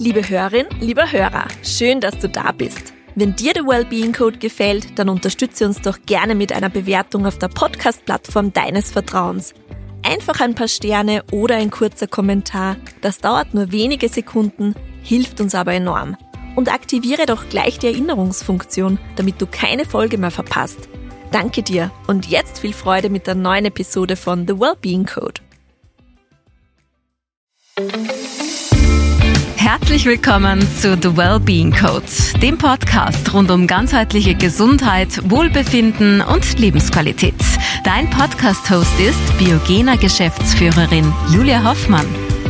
Liebe Hörerin, lieber Hörer, schön, dass du da bist. Wenn dir der Wellbeing Code gefällt, dann unterstütze uns doch gerne mit einer Bewertung auf der Podcast-Plattform deines Vertrauens. Einfach ein paar Sterne oder ein kurzer Kommentar, das dauert nur wenige Sekunden, hilft uns aber enorm. Und aktiviere doch gleich die Erinnerungsfunktion, damit du keine Folge mehr verpasst. Danke dir und jetzt viel Freude mit der neuen Episode von The Wellbeing Code. Herzlich willkommen zu The Wellbeing Code, dem Podcast rund um ganzheitliche Gesundheit, Wohlbefinden und Lebensqualität. Dein Podcast-Host ist Biogena-Geschäftsführerin Julia Hoffmann.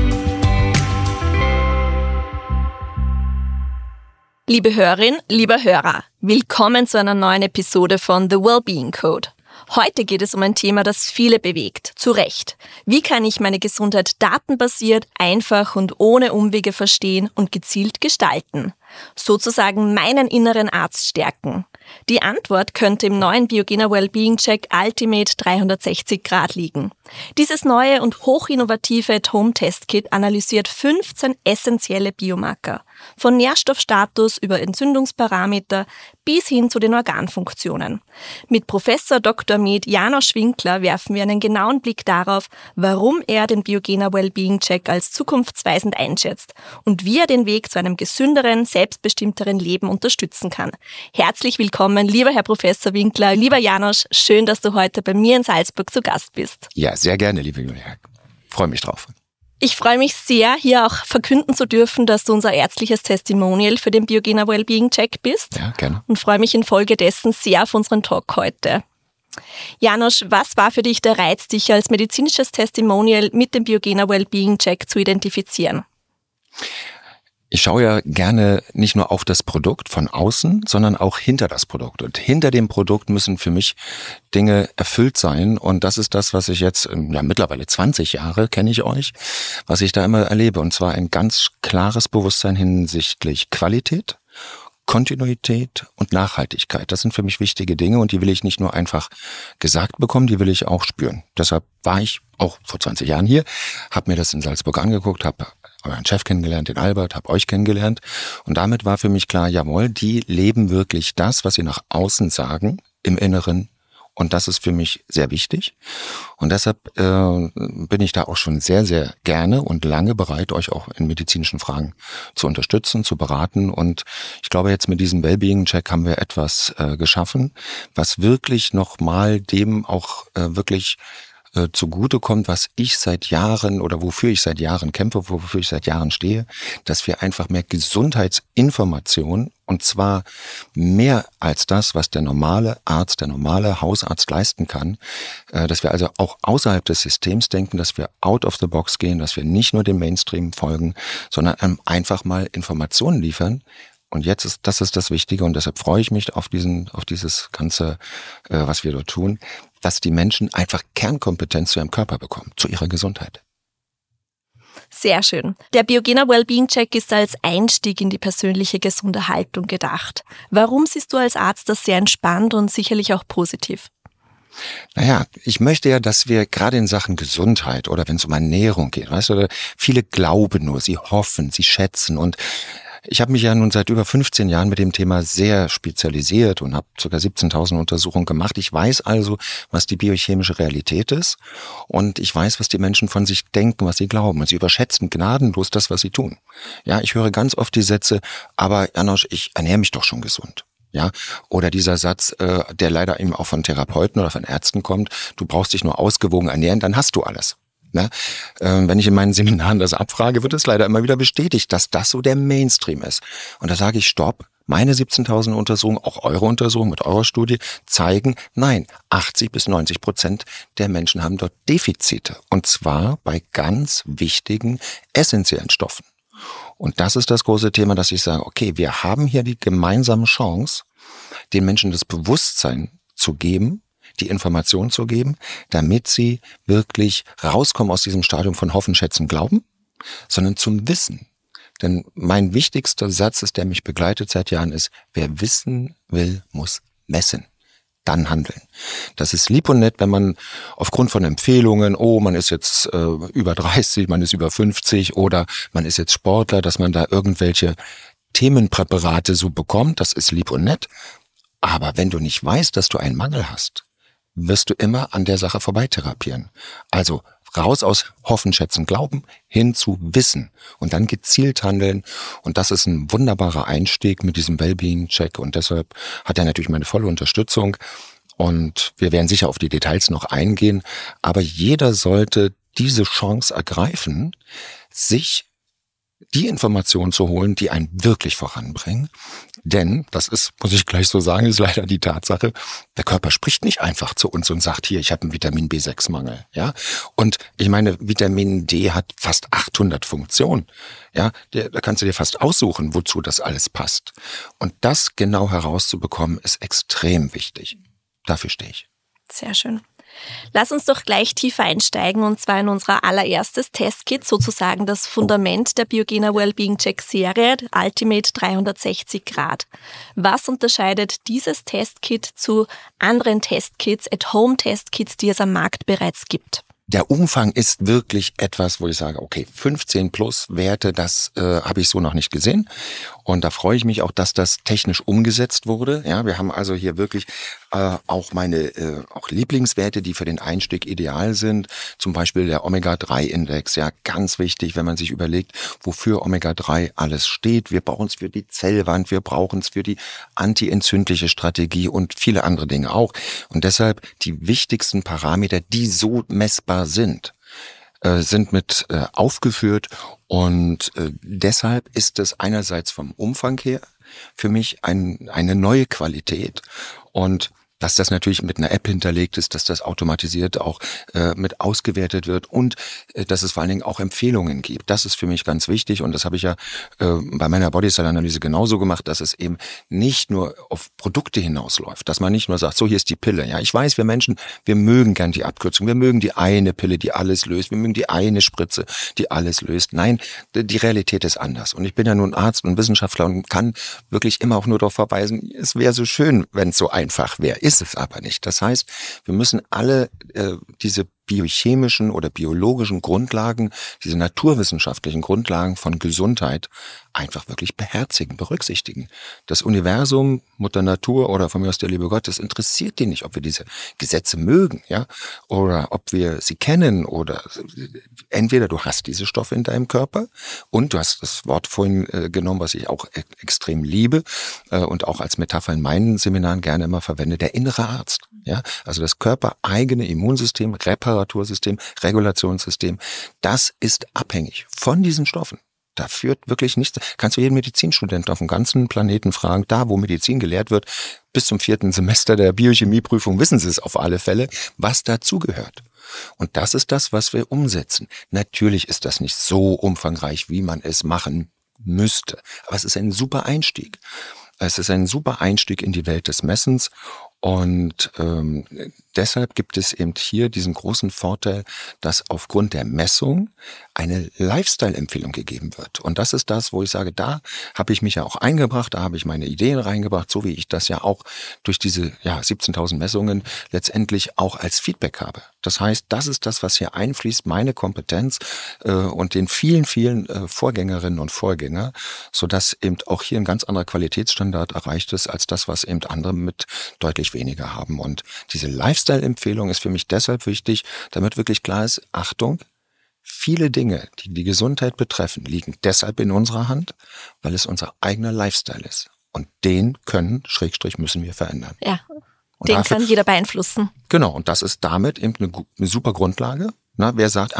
Liebe Hörerin, lieber Hörer, willkommen zu einer neuen Episode von The Wellbeing Code. Heute geht es um ein Thema, das viele bewegt, zu Recht. Wie kann ich meine Gesundheit datenbasiert, einfach und ohne Umwege verstehen und gezielt gestalten? Sozusagen meinen inneren Arzt stärken. Die Antwort könnte im neuen Biogena Wellbeing Check Ultimate 360 Grad liegen. Dieses neue und hochinnovative At-Home-Testkit analysiert 15 essentielle Biomarker. Von Nährstoffstatus über Entzündungsparameter bis hin zu den Organfunktionen. Mit Professor Dr. med. János Winkler werfen wir einen genauen Blick darauf, warum er den Biogena Wellbeing Check als zukunftsweisend einschätzt und wie er den Weg zu einem gesünderen, selbstbestimmteren Leben unterstützen kann. Herzlich willkommen, lieber Herr Professor Winkler, lieber János, schön, dass du heute bei mir in Salzburg zu Gast bist. Ja, sehr gerne, liebe Julia. Freue mich drauf. Ich freue mich sehr, hier auch verkünden zu dürfen, dass du unser ärztliches Testimonial für den Biogena Wellbeing Check bist. Ja, gerne. Und freue mich infolgedessen sehr auf unseren Talk heute. János, was war für dich der Reiz, dich als medizinisches Testimonial mit dem Biogena Wellbeing Check zu identifizieren? Ich schaue ja gerne nicht nur auf das Produkt von außen, sondern auch hinter das Produkt. Und hinter dem Produkt müssen für mich Dinge erfüllt sein. Und das ist das, was ich jetzt, mittlerweile 20 Jahre kenne ich euch, was ich da immer erlebe. Und zwar ein ganz klares Bewusstsein hinsichtlich Qualität, Kontinuität und Nachhaltigkeit. Das sind für mich wichtige Dinge und die will ich nicht nur einfach gesagt bekommen, die will ich auch spüren. Deshalb war ich auch vor 20 Jahren hier, habe mir das in Salzburg angeguckt, habe euren Chef kennengelernt, den Albert, habe euch kennengelernt und damit war für mich klar, jawohl, die leben wirklich das, was sie nach außen sagen, im Inneren. Und das ist für mich sehr wichtig. Und deshalb bin ich da auch schon sehr, sehr gerne und lange bereit, euch auch in medizinischen Fragen zu unterstützen, zu beraten. Und ich glaube, jetzt mit diesem Wellbeing-Check haben wir etwas geschaffen, was wirklich nochmal dem auch wirklich zugutekommt, was ich seit Jahren oder wofür ich seit Jahren kämpfe, wofür ich seit Jahren stehe, dass wir einfach mehr Gesundheitsinformation und zwar mehr als das, was der normale Arzt, der normale Hausarzt leisten kann, dass wir also auch außerhalb des Systems denken, dass wir out of the box gehen, dass wir nicht nur dem Mainstream folgen, sondern einfach mal Informationen liefern. Und das ist das Wichtige und deshalb freue ich mich auf dieses Ganze, was wir dort tun, dass die Menschen einfach Kernkompetenz zu ihrem Körper bekommen, zu ihrer Gesundheit. Sehr schön. Der Biogena Wellbeing Check ist als Einstieg in die persönliche gesunde Haltung gedacht. Warum siehst du als Arzt das sehr entspannt und sicherlich auch positiv? Naja, ich möchte ja, dass wir gerade in Sachen Gesundheit oder wenn es um Ernährung geht, weißt du, viele glauben nur, sie hoffen, sie schätzen und ich habe mich ja nun seit über 15 Jahren mit dem Thema sehr spezialisiert und habe ca. 17.000 Untersuchungen gemacht. Ich weiß also, was die biochemische Realität ist und ich weiß, was die Menschen von sich denken, was sie glauben. Und sie überschätzen gnadenlos das, was sie tun. Ja, ich höre ganz oft die Sätze, aber János, ich ernähre mich doch schon gesund. Ja, oder dieser Satz, der leider eben auch von Therapeuten oder von Ärzten kommt, du brauchst dich nur ausgewogen ernähren, dann hast du alles. Ne? Wenn ich in meinen Seminaren das abfrage, wird es leider immer wieder bestätigt, dass das so der Mainstream ist. Und da sage ich, stopp, meine 17.000 Untersuchungen, auch eure Untersuchungen mit eurer Studie zeigen, nein, 80-90% der Menschen haben dort Defizite. Und zwar bei ganz wichtigen, essentiellen Stoffen. Und das ist das große Thema, dass ich sage, okay, wir haben hier die gemeinsame Chance, den Menschen das Bewusstsein zu geben, die Information zu geben, damit sie wirklich rauskommen aus diesem Stadium von Hoffen, Schätzen, Glauben, sondern zum Wissen. Denn mein wichtigster Satz ist, der mich begleitet seit Jahren, ist, wer wissen will, muss messen. dann handeln. Das ist lieb und nett, wenn man aufgrund von Empfehlungen, man ist jetzt über 30, man ist über 50 oder man ist jetzt Sportler, dass man da irgendwelche Themenpräparate so bekommt, das ist lieb und nett. Aber wenn du nicht weißt, dass du einen Mangel hast, wirst du immer an der Sache vorbei-therapieren. Also raus aus Hoffen, Schätzen, Glauben, hin zu Wissen und dann gezielt handeln. Und das ist ein wunderbarer Einstieg mit diesem Wellbeing-Check. Und deshalb hat er natürlich meine volle Unterstützung. Und wir werden sicher auf die Details noch eingehen. Aber jeder sollte diese Chance ergreifen, sich die Informationen zu holen, die einen wirklich voranbringen. Denn, das ist, muss ich gleich so sagen, ist leider die Tatsache, der Körper spricht nicht einfach zu uns und sagt, hier, ich habe einen Vitamin B6-Mangel. Ja? Und ich meine, Vitamin D hat fast 800 Funktionen. Ja? Da kannst du dir fast aussuchen, wozu das alles passt. Und das genau herauszubekommen, ist extrem wichtig. Dafür stehe ich. Sehr schön. Lass uns doch gleich tiefer einsteigen und zwar in unser allererstes Testkit, sozusagen das Fundament der Biogena Wellbeing Check Serie, Ultimate 360 Grad. Was unterscheidet dieses Testkit zu anderen Testkits, At-Home-Testkits, die es am Markt bereits gibt? Der Umfang ist wirklich etwas, wo ich sage, okay, 15 plus Werte, das habe ich so noch nicht gesehen. Und da freue ich mich auch, dass das technisch umgesetzt wurde. Ja, wir haben also hier wirklich auch meine auch Lieblingswerte, die für den Einstieg ideal sind. Zum Beispiel der Omega-3-Index. Ja, ganz wichtig, wenn man sich überlegt, wofür Omega-3 alles steht. Wir brauchen es für die Zellwand, wir brauchen es für die antientzündliche Strategie und viele andere Dinge auch. Und deshalb die wichtigsten Parameter, die so messbar sind mit aufgeführt und deshalb ist es einerseits vom Umfang her für mich eine neue Qualität und dass das natürlich mit einer App hinterlegt ist, dass das automatisiert auch mit ausgewertet wird und dass es vor allen Dingen auch Empfehlungen gibt. Das ist für mich ganz wichtig und das habe ich ja bei meiner Bodystyle-Analyse genauso gemacht, dass es eben nicht nur auf Produkte hinausläuft, dass man nicht nur sagt, so hier ist die Pille. Ja, ich weiß, wir Menschen, wir mögen gern die Abkürzung, wir mögen die eine Pille, die alles löst, wir mögen die eine Spritze, die alles löst. Nein, die Realität ist anders und ich bin ja nun Arzt und Wissenschaftler und kann wirklich immer auch nur darauf verweisen, es wäre so schön, wenn es so einfach wäre. Ist es aber nicht. Das heißt, wir müssen alle diese biochemischen oder biologischen Grundlagen, diese naturwissenschaftlichen Grundlagen von Gesundheit einfach wirklich beherzigen, berücksichtigen. Das Universum, Mutter Natur oder von mir aus der liebe Gott, das interessiert die nicht, ob wir diese Gesetze mögen, ja, oder ob wir sie kennen oder entweder du hast diese Stoffe in deinem Körper und du hast das Wort vorhin genommen, was ich auch extrem liebe und auch als Metapher in meinen Seminaren gerne immer verwende, der innere Arzt, ja, also das körpereigene Immunsystem, Reparatursystem, Regulationssystem, das ist abhängig von diesen Stoffen. Da führt wirklich nichts. Kannst du jeden Medizinstudenten auf dem ganzen Planeten fragen, da wo Medizin gelehrt wird, bis zum 4. Semester der Biochemieprüfung wissen sie es auf alle Fälle, was dazugehört. Und das ist das, was wir umsetzen. Natürlich ist das nicht so umfangreich, wie man es machen müsste, aber es ist ein super Einstieg. Es ist ein super Einstieg in die Welt des Messens und deshalb gibt es eben hier diesen großen Vorteil, dass aufgrund der Messung eine Lifestyle-Empfehlung gegeben wird. Und das ist das, wo ich sage, da habe ich mich ja auch eingebracht, da habe ich meine Ideen reingebracht, so wie ich das ja auch durch diese 17.000 Messungen letztendlich auch als Feedback habe. Das heißt, das ist das, was hier einfließt, meine Kompetenz und den vielen, vielen Vorgängerinnen und Vorgänger, sodass eben auch hier ein ganz anderer Qualitätsstandard erreicht ist, als das, was eben andere mit deutlich weniger haben. Und diese Lifestyle-Empfehlung ist für mich deshalb wichtig, damit wirklich klar ist, Achtung, viele Dinge, die die Gesundheit betreffen, liegen deshalb in unserer Hand, weil es unser eigener Lifestyle ist. Und den müssen wir verändern. Ja, und den kann jeder beeinflussen. Genau, und das ist damit eben eine super Grundlage. Na, wer sagt,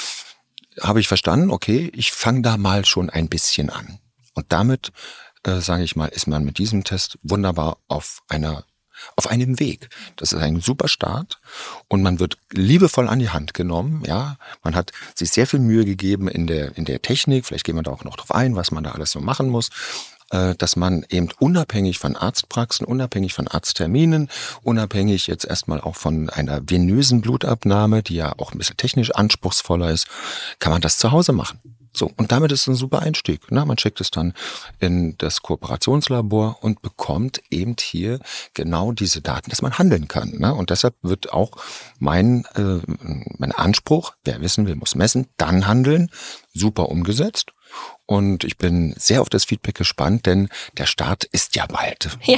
habe ich verstanden, okay, ich fange da mal schon ein bisschen an. Und damit, sage ich mal, ist man mit diesem Test wunderbar auf einem Weg. Das ist ein super Start und man wird liebevoll an die Hand genommen. Ja, man hat sich sehr viel Mühe gegeben in der Technik. Vielleicht gehen wir da auch noch drauf ein, was man da alles so machen muss. Dass man eben unabhängig von Arztpraxen, unabhängig von Arztterminen, unabhängig jetzt erstmal auch von einer venösen Blutabnahme, die ja auch ein bisschen technisch anspruchsvoller ist, kann man das zu Hause machen. So, und damit ist es ein super Einstieg. Man schickt es dann in das Kooperationslabor und bekommt eben hier genau diese Daten, dass man handeln kann. Und deshalb wird auch mein Anspruch, wer wissen will, muss messen, dann handeln, super umgesetzt. Und ich bin sehr auf das Feedback gespannt, denn der Start ist ja bald. Ja.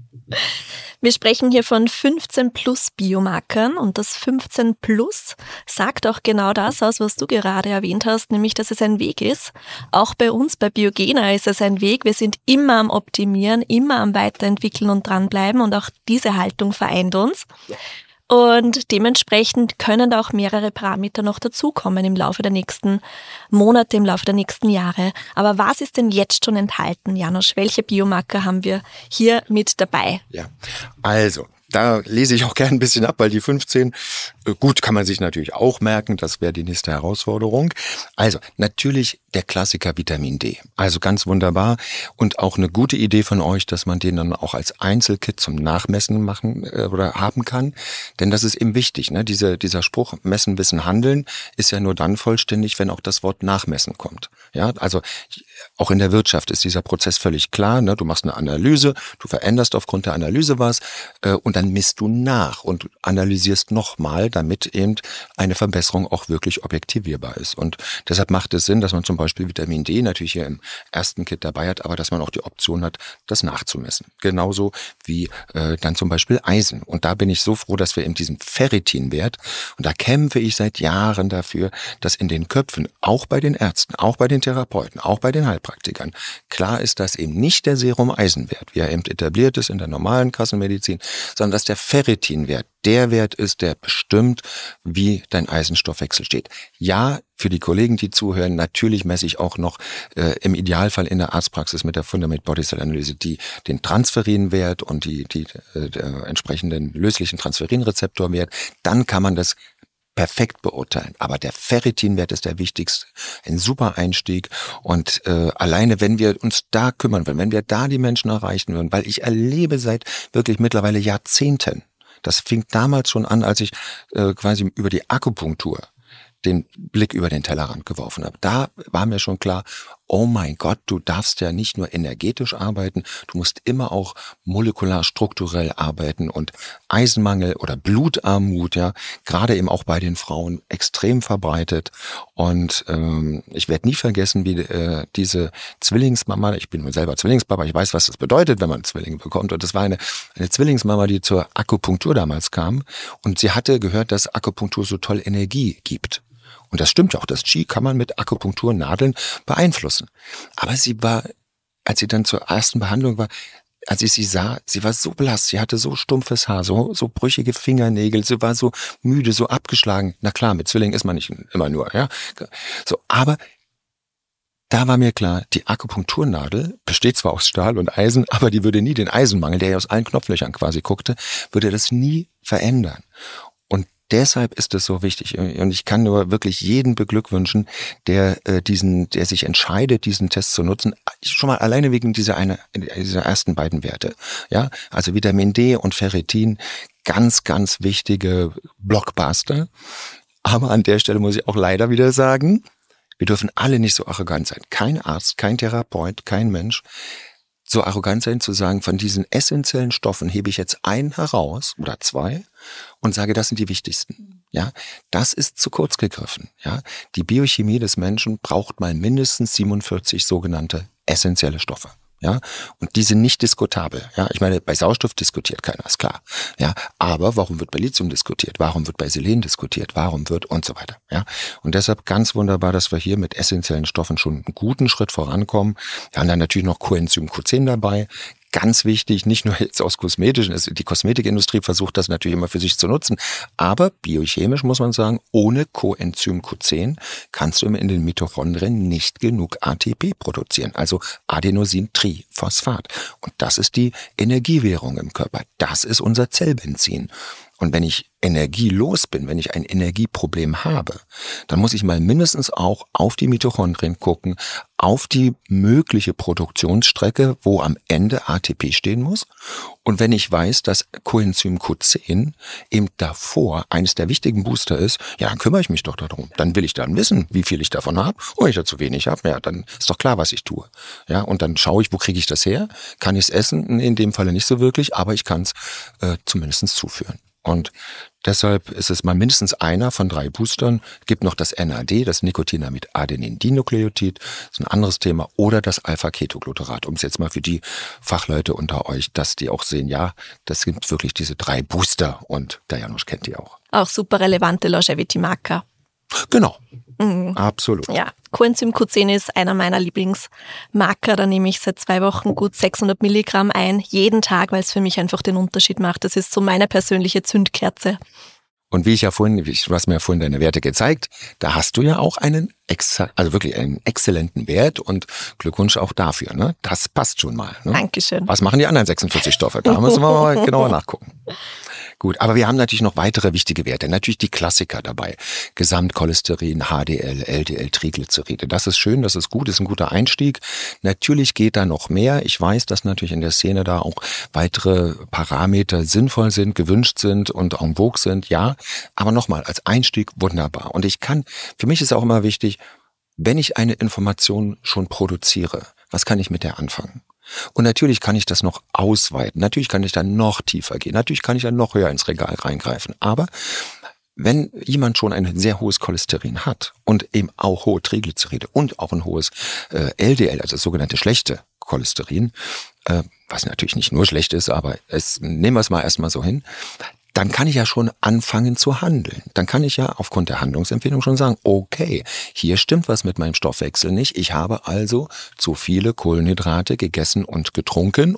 Wir sprechen hier von 15 plus Biomarkern und das 15 plus sagt auch genau das aus, was du gerade erwähnt hast, nämlich, dass es ein Weg ist. Auch bei uns, bei Biogena, ist es ein Weg. Wir sind immer am Optimieren, immer am Weiterentwickeln und dranbleiben und auch diese Haltung vereint uns. Und dementsprechend können da auch mehrere Parameter noch dazukommen im Laufe der nächsten Monate, im Laufe der nächsten Jahre. Aber was ist denn jetzt schon enthalten, Janosch? Welche Biomarker haben wir hier mit dabei? Ja, also da lese ich auch gerne ein bisschen ab, weil die 15, gut, kann man sich natürlich auch merken, das wäre die nächste Herausforderung. Also natürlich der Klassiker Vitamin D, also ganz wunderbar und auch eine gute Idee von euch, dass man den dann auch als Einzelkit zum Nachmessen machen oder haben kann, denn das ist eben wichtig. Dieser Spruch, messen, wissen, handeln, ist ja nur dann vollständig, wenn auch das Wort Nachmessen kommt. Ja, also auch in der Wirtschaft ist dieser Prozess völlig klar. Du machst eine Analyse, du veränderst aufgrund der Analyse was und dann misst du nach und analysierst nochmal, damit eben eine Verbesserung auch wirklich objektivierbar ist. Und deshalb macht es Sinn, dass man zum Beispiel Vitamin D natürlich hier im ersten Kit dabei hat, aber dass man auch die Option hat, das nachzumessen. Genauso wie dann zum Beispiel Eisen. Und da bin ich so froh, dass wir eben diesen Ferritinwert, und da kämpfe ich seit Jahren dafür, dass in den Köpfen, auch bei den Ärzten, auch bei den Therapeuten, auch bei den Heilpraktikern, klar ist, dass eben nicht der Serum-Eisenwert, wie er eben etabliert ist in der normalen Kassenmedizin, sondern dass der Ferritinwert der Wert ist, der bestimmt, wie dein Eisenstoffwechsel steht. Ja, für die Kollegen, die zuhören, natürlich messe ich auch noch im Idealfall in der Arztpraxis mit der Fundament Body Cell Analyse den Transferinwert und die entsprechenden löslichen Transferinrezeptorwert. Dann kann man das perfekt beurteilen. Aber der Ferritinwert ist der wichtigste, ein super Einstieg. Und alleine, wenn wir uns da kümmern würden, wenn wir da die Menschen erreichen würden, weil ich erlebe seit wirklich mittlerweile Jahrzehnten, das fing damals schon an, als ich quasi über die Akupunktur den Blick über den Tellerrand geworfen habe. Da war mir schon klar, oh mein Gott, du darfst ja nicht nur energetisch arbeiten, du musst immer auch molekular strukturell arbeiten und Eisenmangel oder Blutarmut, ja, gerade eben auch bei den Frauen extrem verbreitet. Und ich werde nie vergessen, wie diese Zwillingsmama, ich bin nur selber Zwillingspapa, ich weiß, was das bedeutet, wenn man Zwillinge bekommt. Und das war eine Zwillingsmama, die zur Akupunktur damals kam und sie hatte gehört, dass Akupunktur so toll Energie gibt. Und das stimmt auch, das Qi kann man mit Akupunkturnadeln beeinflussen. Aber sie war, als sie dann zur ersten Behandlung war, als ich sie sah, sie war so blass, sie hatte so stumpfes Haar, so brüchige Fingernägel, sie war so müde, so abgeschlagen. Na klar, mit Zwillingen ist man nicht immer nur, ja. So, aber da war mir klar, die Akupunkturnadel besteht zwar aus Stahl und Eisen, aber die würde nie den Eisenmangel, der ja aus allen Knopflöchern quasi guckte, würde das nie verändern. Und deshalb ist es so wichtig. Und ich kann nur wirklich jeden beglückwünschen, der sich entscheidet, diesen Test zu nutzen. Schon mal alleine wegen dieser ersten beiden Werte. Ja, also Vitamin D und Ferritin, ganz, ganz wichtige Blockbuster. Aber an der Stelle muss ich auch leider wieder sagen, wir dürfen alle nicht so arrogant sein. Kein Arzt, kein Therapeut, kein Mensch so arrogant sein zu sagen, von diesen essentiellen Stoffen hebe ich jetzt einen heraus oder zwei und sage, das sind die wichtigsten. Ja, das ist zu kurz gegriffen. Ja, die Biochemie des Menschen braucht mal mindestens 47 sogenannte essentielle Stoffe. Ja, und die sind nicht diskutabel. Ja, ich meine, bei Sauerstoff diskutiert keiner, ist klar. Ja, aber warum wird bei Lithium diskutiert? Warum wird bei Selen diskutiert? Warum wird und so weiter? Ja, und deshalb ganz wunderbar, dass wir hier mit essentiellen Stoffen schon einen guten Schritt vorankommen. Wir haben dann natürlich noch Coenzym Q10 dabei. Ganz wichtig, nicht nur jetzt aus kosmetischen, die Kosmetikindustrie versucht das natürlich immer für sich zu nutzen, aber biochemisch muss man sagen, ohne Coenzym Q10 kannst du in den Mitochondrien nicht genug ATP produzieren, also Adenosintriphosphat. Und das ist die Energiewährung im Körper, das ist unser Zellbenzin. Und wenn ich energielos bin, wenn ich ein Energieproblem habe, dann muss ich mal mindestens auch auf die Mitochondrien gucken, auf die mögliche Produktionsstrecke, wo am Ende ATP stehen muss. Und wenn ich weiß, dass Coenzym Q10 eben davor eines der wichtigen Booster ist, ja, dann kümmere ich mich doch darum. Dann will ich dann wissen, wie viel ich davon habe. Und wenn ich da zu wenig habe, ja, dann ist doch klar, was ich tue. Ja, und dann schaue ich, wo kriege ich das her? Kann ich es essen? In dem Falle nicht so wirklich, aber ich kann es zumindest zuführen. Und deshalb ist es mal mindestens einer von 3 Boostern. Gibt noch das NAD, das Nicotinamid Adenin-Dinukleotid, ist ein anderes Thema, oder das Alpha-Ketogluterat, um es jetzt mal für die Fachleute unter euch, dass die auch sehen, ja, das sind wirklich diese 3 Booster und der Janusz kennt die auch. Auch super relevante Longevity-Marker. Genau, absolut. Ja, Coenzym Q10 ist einer meiner Lieblingsmarker. Da nehme ich seit 2 Wochen gut 600 Milligramm ein, jeden Tag, weil es für mich einfach den Unterschied macht. Das ist so meine persönliche Zündkerze. Und wie ich ja vorhin, du hast mir ja vorhin deine Werte gezeigt, da hast du ja auch wirklich einen exzellenten Wert und Glückwunsch auch dafür, ne? Das passt schon mal. Ne? Dankeschön. Was machen die anderen 46 Stoffe? Da müssen wir mal genauer nachgucken. Gut, aber wir haben natürlich noch weitere wichtige Werte. Natürlich die Klassiker dabei. Gesamtcholesterin, HDL, LDL, Triglyceride. Das ist schön, das ist gut, ist ein guter Einstieg. Natürlich geht da noch mehr. Ich weiß, dass natürlich in der Szene da auch weitere Parameter sinnvoll sind, gewünscht sind und en vogue sind. Ja, aber nochmal, als Einstieg wunderbar. Und für mich ist auch immer wichtig, wenn ich eine Information schon produziere, was kann ich mit der anfangen? Und natürlich kann ich das noch ausweiten, natürlich kann ich da noch tiefer gehen, natürlich kann ich da noch höher ins Regal reingreifen. Aber wenn jemand schon ein sehr hohes Cholesterin hat und eben auch hohe Triglyceride und auch ein hohes LDL, also das sogenannte schlechte Cholesterin, was natürlich nicht nur schlecht ist, aber nehmen wir es mal erstmal so hin, dann kann ich ja schon anfangen zu handeln. Dann kann ich ja aufgrund der Handlungsempfehlung schon sagen, okay, hier stimmt was mit meinem Stoffwechsel nicht. Ich habe also zu viele Kohlenhydrate gegessen und getrunken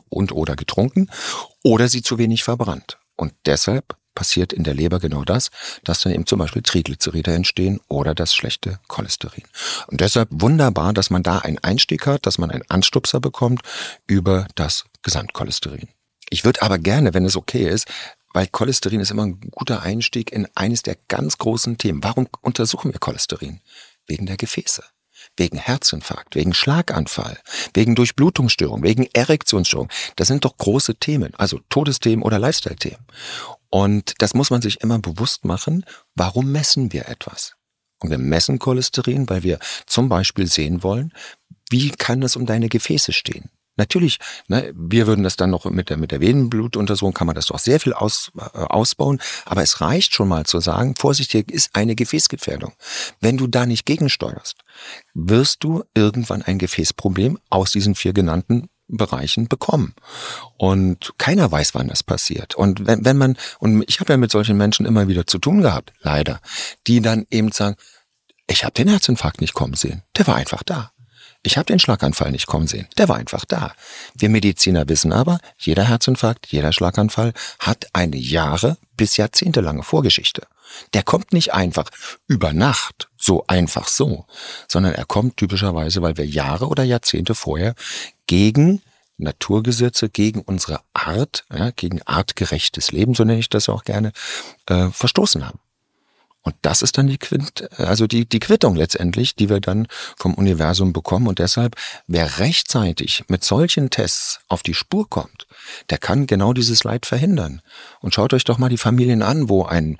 oder sie zu wenig verbrannt. Und deshalb passiert in der Leber genau das, dass dann eben zum Beispiel Triglyceride entstehen oder das schlechte Cholesterin. Und deshalb wunderbar, dass man da einen Einstieg hat, dass man einen Anstupser bekommt über das Gesamtcholesterin. Ich würde aber gerne, wenn es okay ist, weil Cholesterin ist immer ein guter Einstieg in eines der ganz großen Themen. Warum untersuchen wir Cholesterin? Wegen der Gefäße, wegen Herzinfarkt, wegen Schlaganfall, wegen Durchblutungsstörung, wegen Erektionsstörung. Das sind doch große Themen, also Todesthemen oder Lifestyle-Themen. Und das muss man sich immer bewusst machen. Warum messen wir etwas? Und wir messen Cholesterin, weil wir zum Beispiel sehen wollen, wie kann es um deine Gefäße stehen? Natürlich, ne, wir würden das dann noch mit der Venenblutuntersuchung, kann man das doch sehr viel ausbauen, aber es reicht schon mal zu sagen, Vorsicht, hier ist eine Gefäßgefährdung. Wenn du da nicht gegensteuerst, wirst du irgendwann ein Gefäßproblem aus diesen 4 genannten Bereichen bekommen. Und keiner weiß, wann das passiert. Und und ich habe ja mit solchen Menschen immer wieder zu tun gehabt, leider, die dann eben sagen, ich habe den Herzinfarkt nicht kommen sehen, der war einfach da. Ich habe den Schlaganfall nicht kommen sehen. Der war einfach da. Wir Mediziner wissen aber, jeder Herzinfarkt, jeder Schlaganfall hat eine Jahre- bis jahrzehntelange Vorgeschichte. Der kommt nicht einfach über Nacht, so einfach so, sondern er kommt typischerweise, weil wir Jahre oder Jahrzehnte vorher gegen Naturgesetze, gegen unsere Art, ja, gegen artgerechtes Leben, so nenne ich das auch gerne, verstoßen haben. Und das ist dann die Quittung letztendlich, die wir dann vom Universum bekommen. Und deshalb, wer rechtzeitig mit solchen Tests auf die Spur kommt, der kann genau dieses Leid verhindern. Und schaut euch doch mal die Familien an, wo ein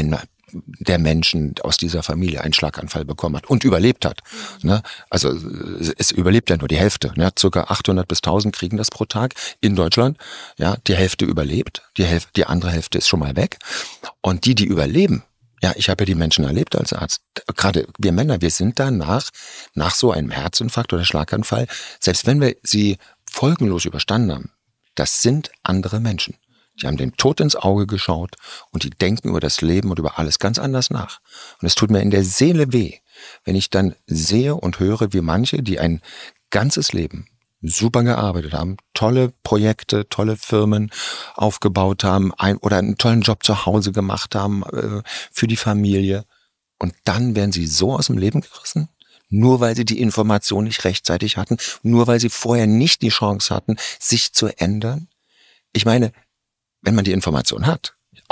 der Menschen aus dieser Familie einen Schlaganfall bekommen hat und überlebt hat. Ne? Also es überlebt ja nur die Hälfte. Ne? Circa 800 bis 1000 kriegen das pro Tag in Deutschland. Ja, die Hälfte überlebt, die andere Hälfte ist schon mal weg. Und die überleben, ja, ich habe ja die Menschen erlebt als Arzt. Gerade wir Männer, wir sind danach, nach so einem Herzinfarkt oder Schlaganfall, selbst wenn wir sie folgenlos überstanden haben, das sind andere Menschen. Die haben dem Tod ins Auge geschaut und die denken über das Leben und über alles ganz anders nach. Und es tut mir in der Seele weh, wenn ich dann sehe und höre, wie manche, die ein ganzes Leben super gearbeitet haben, tolle Projekte, tolle Firmen aufgebaut haben oder einen tollen Job zu Hause gemacht haben für die Familie. Und dann werden sie so aus dem Leben gerissen, nur weil sie die Information nicht rechtzeitig hatten, nur weil sie vorher nicht die Chance hatten, sich zu ändern. Ich meine, wenn man die Information hat,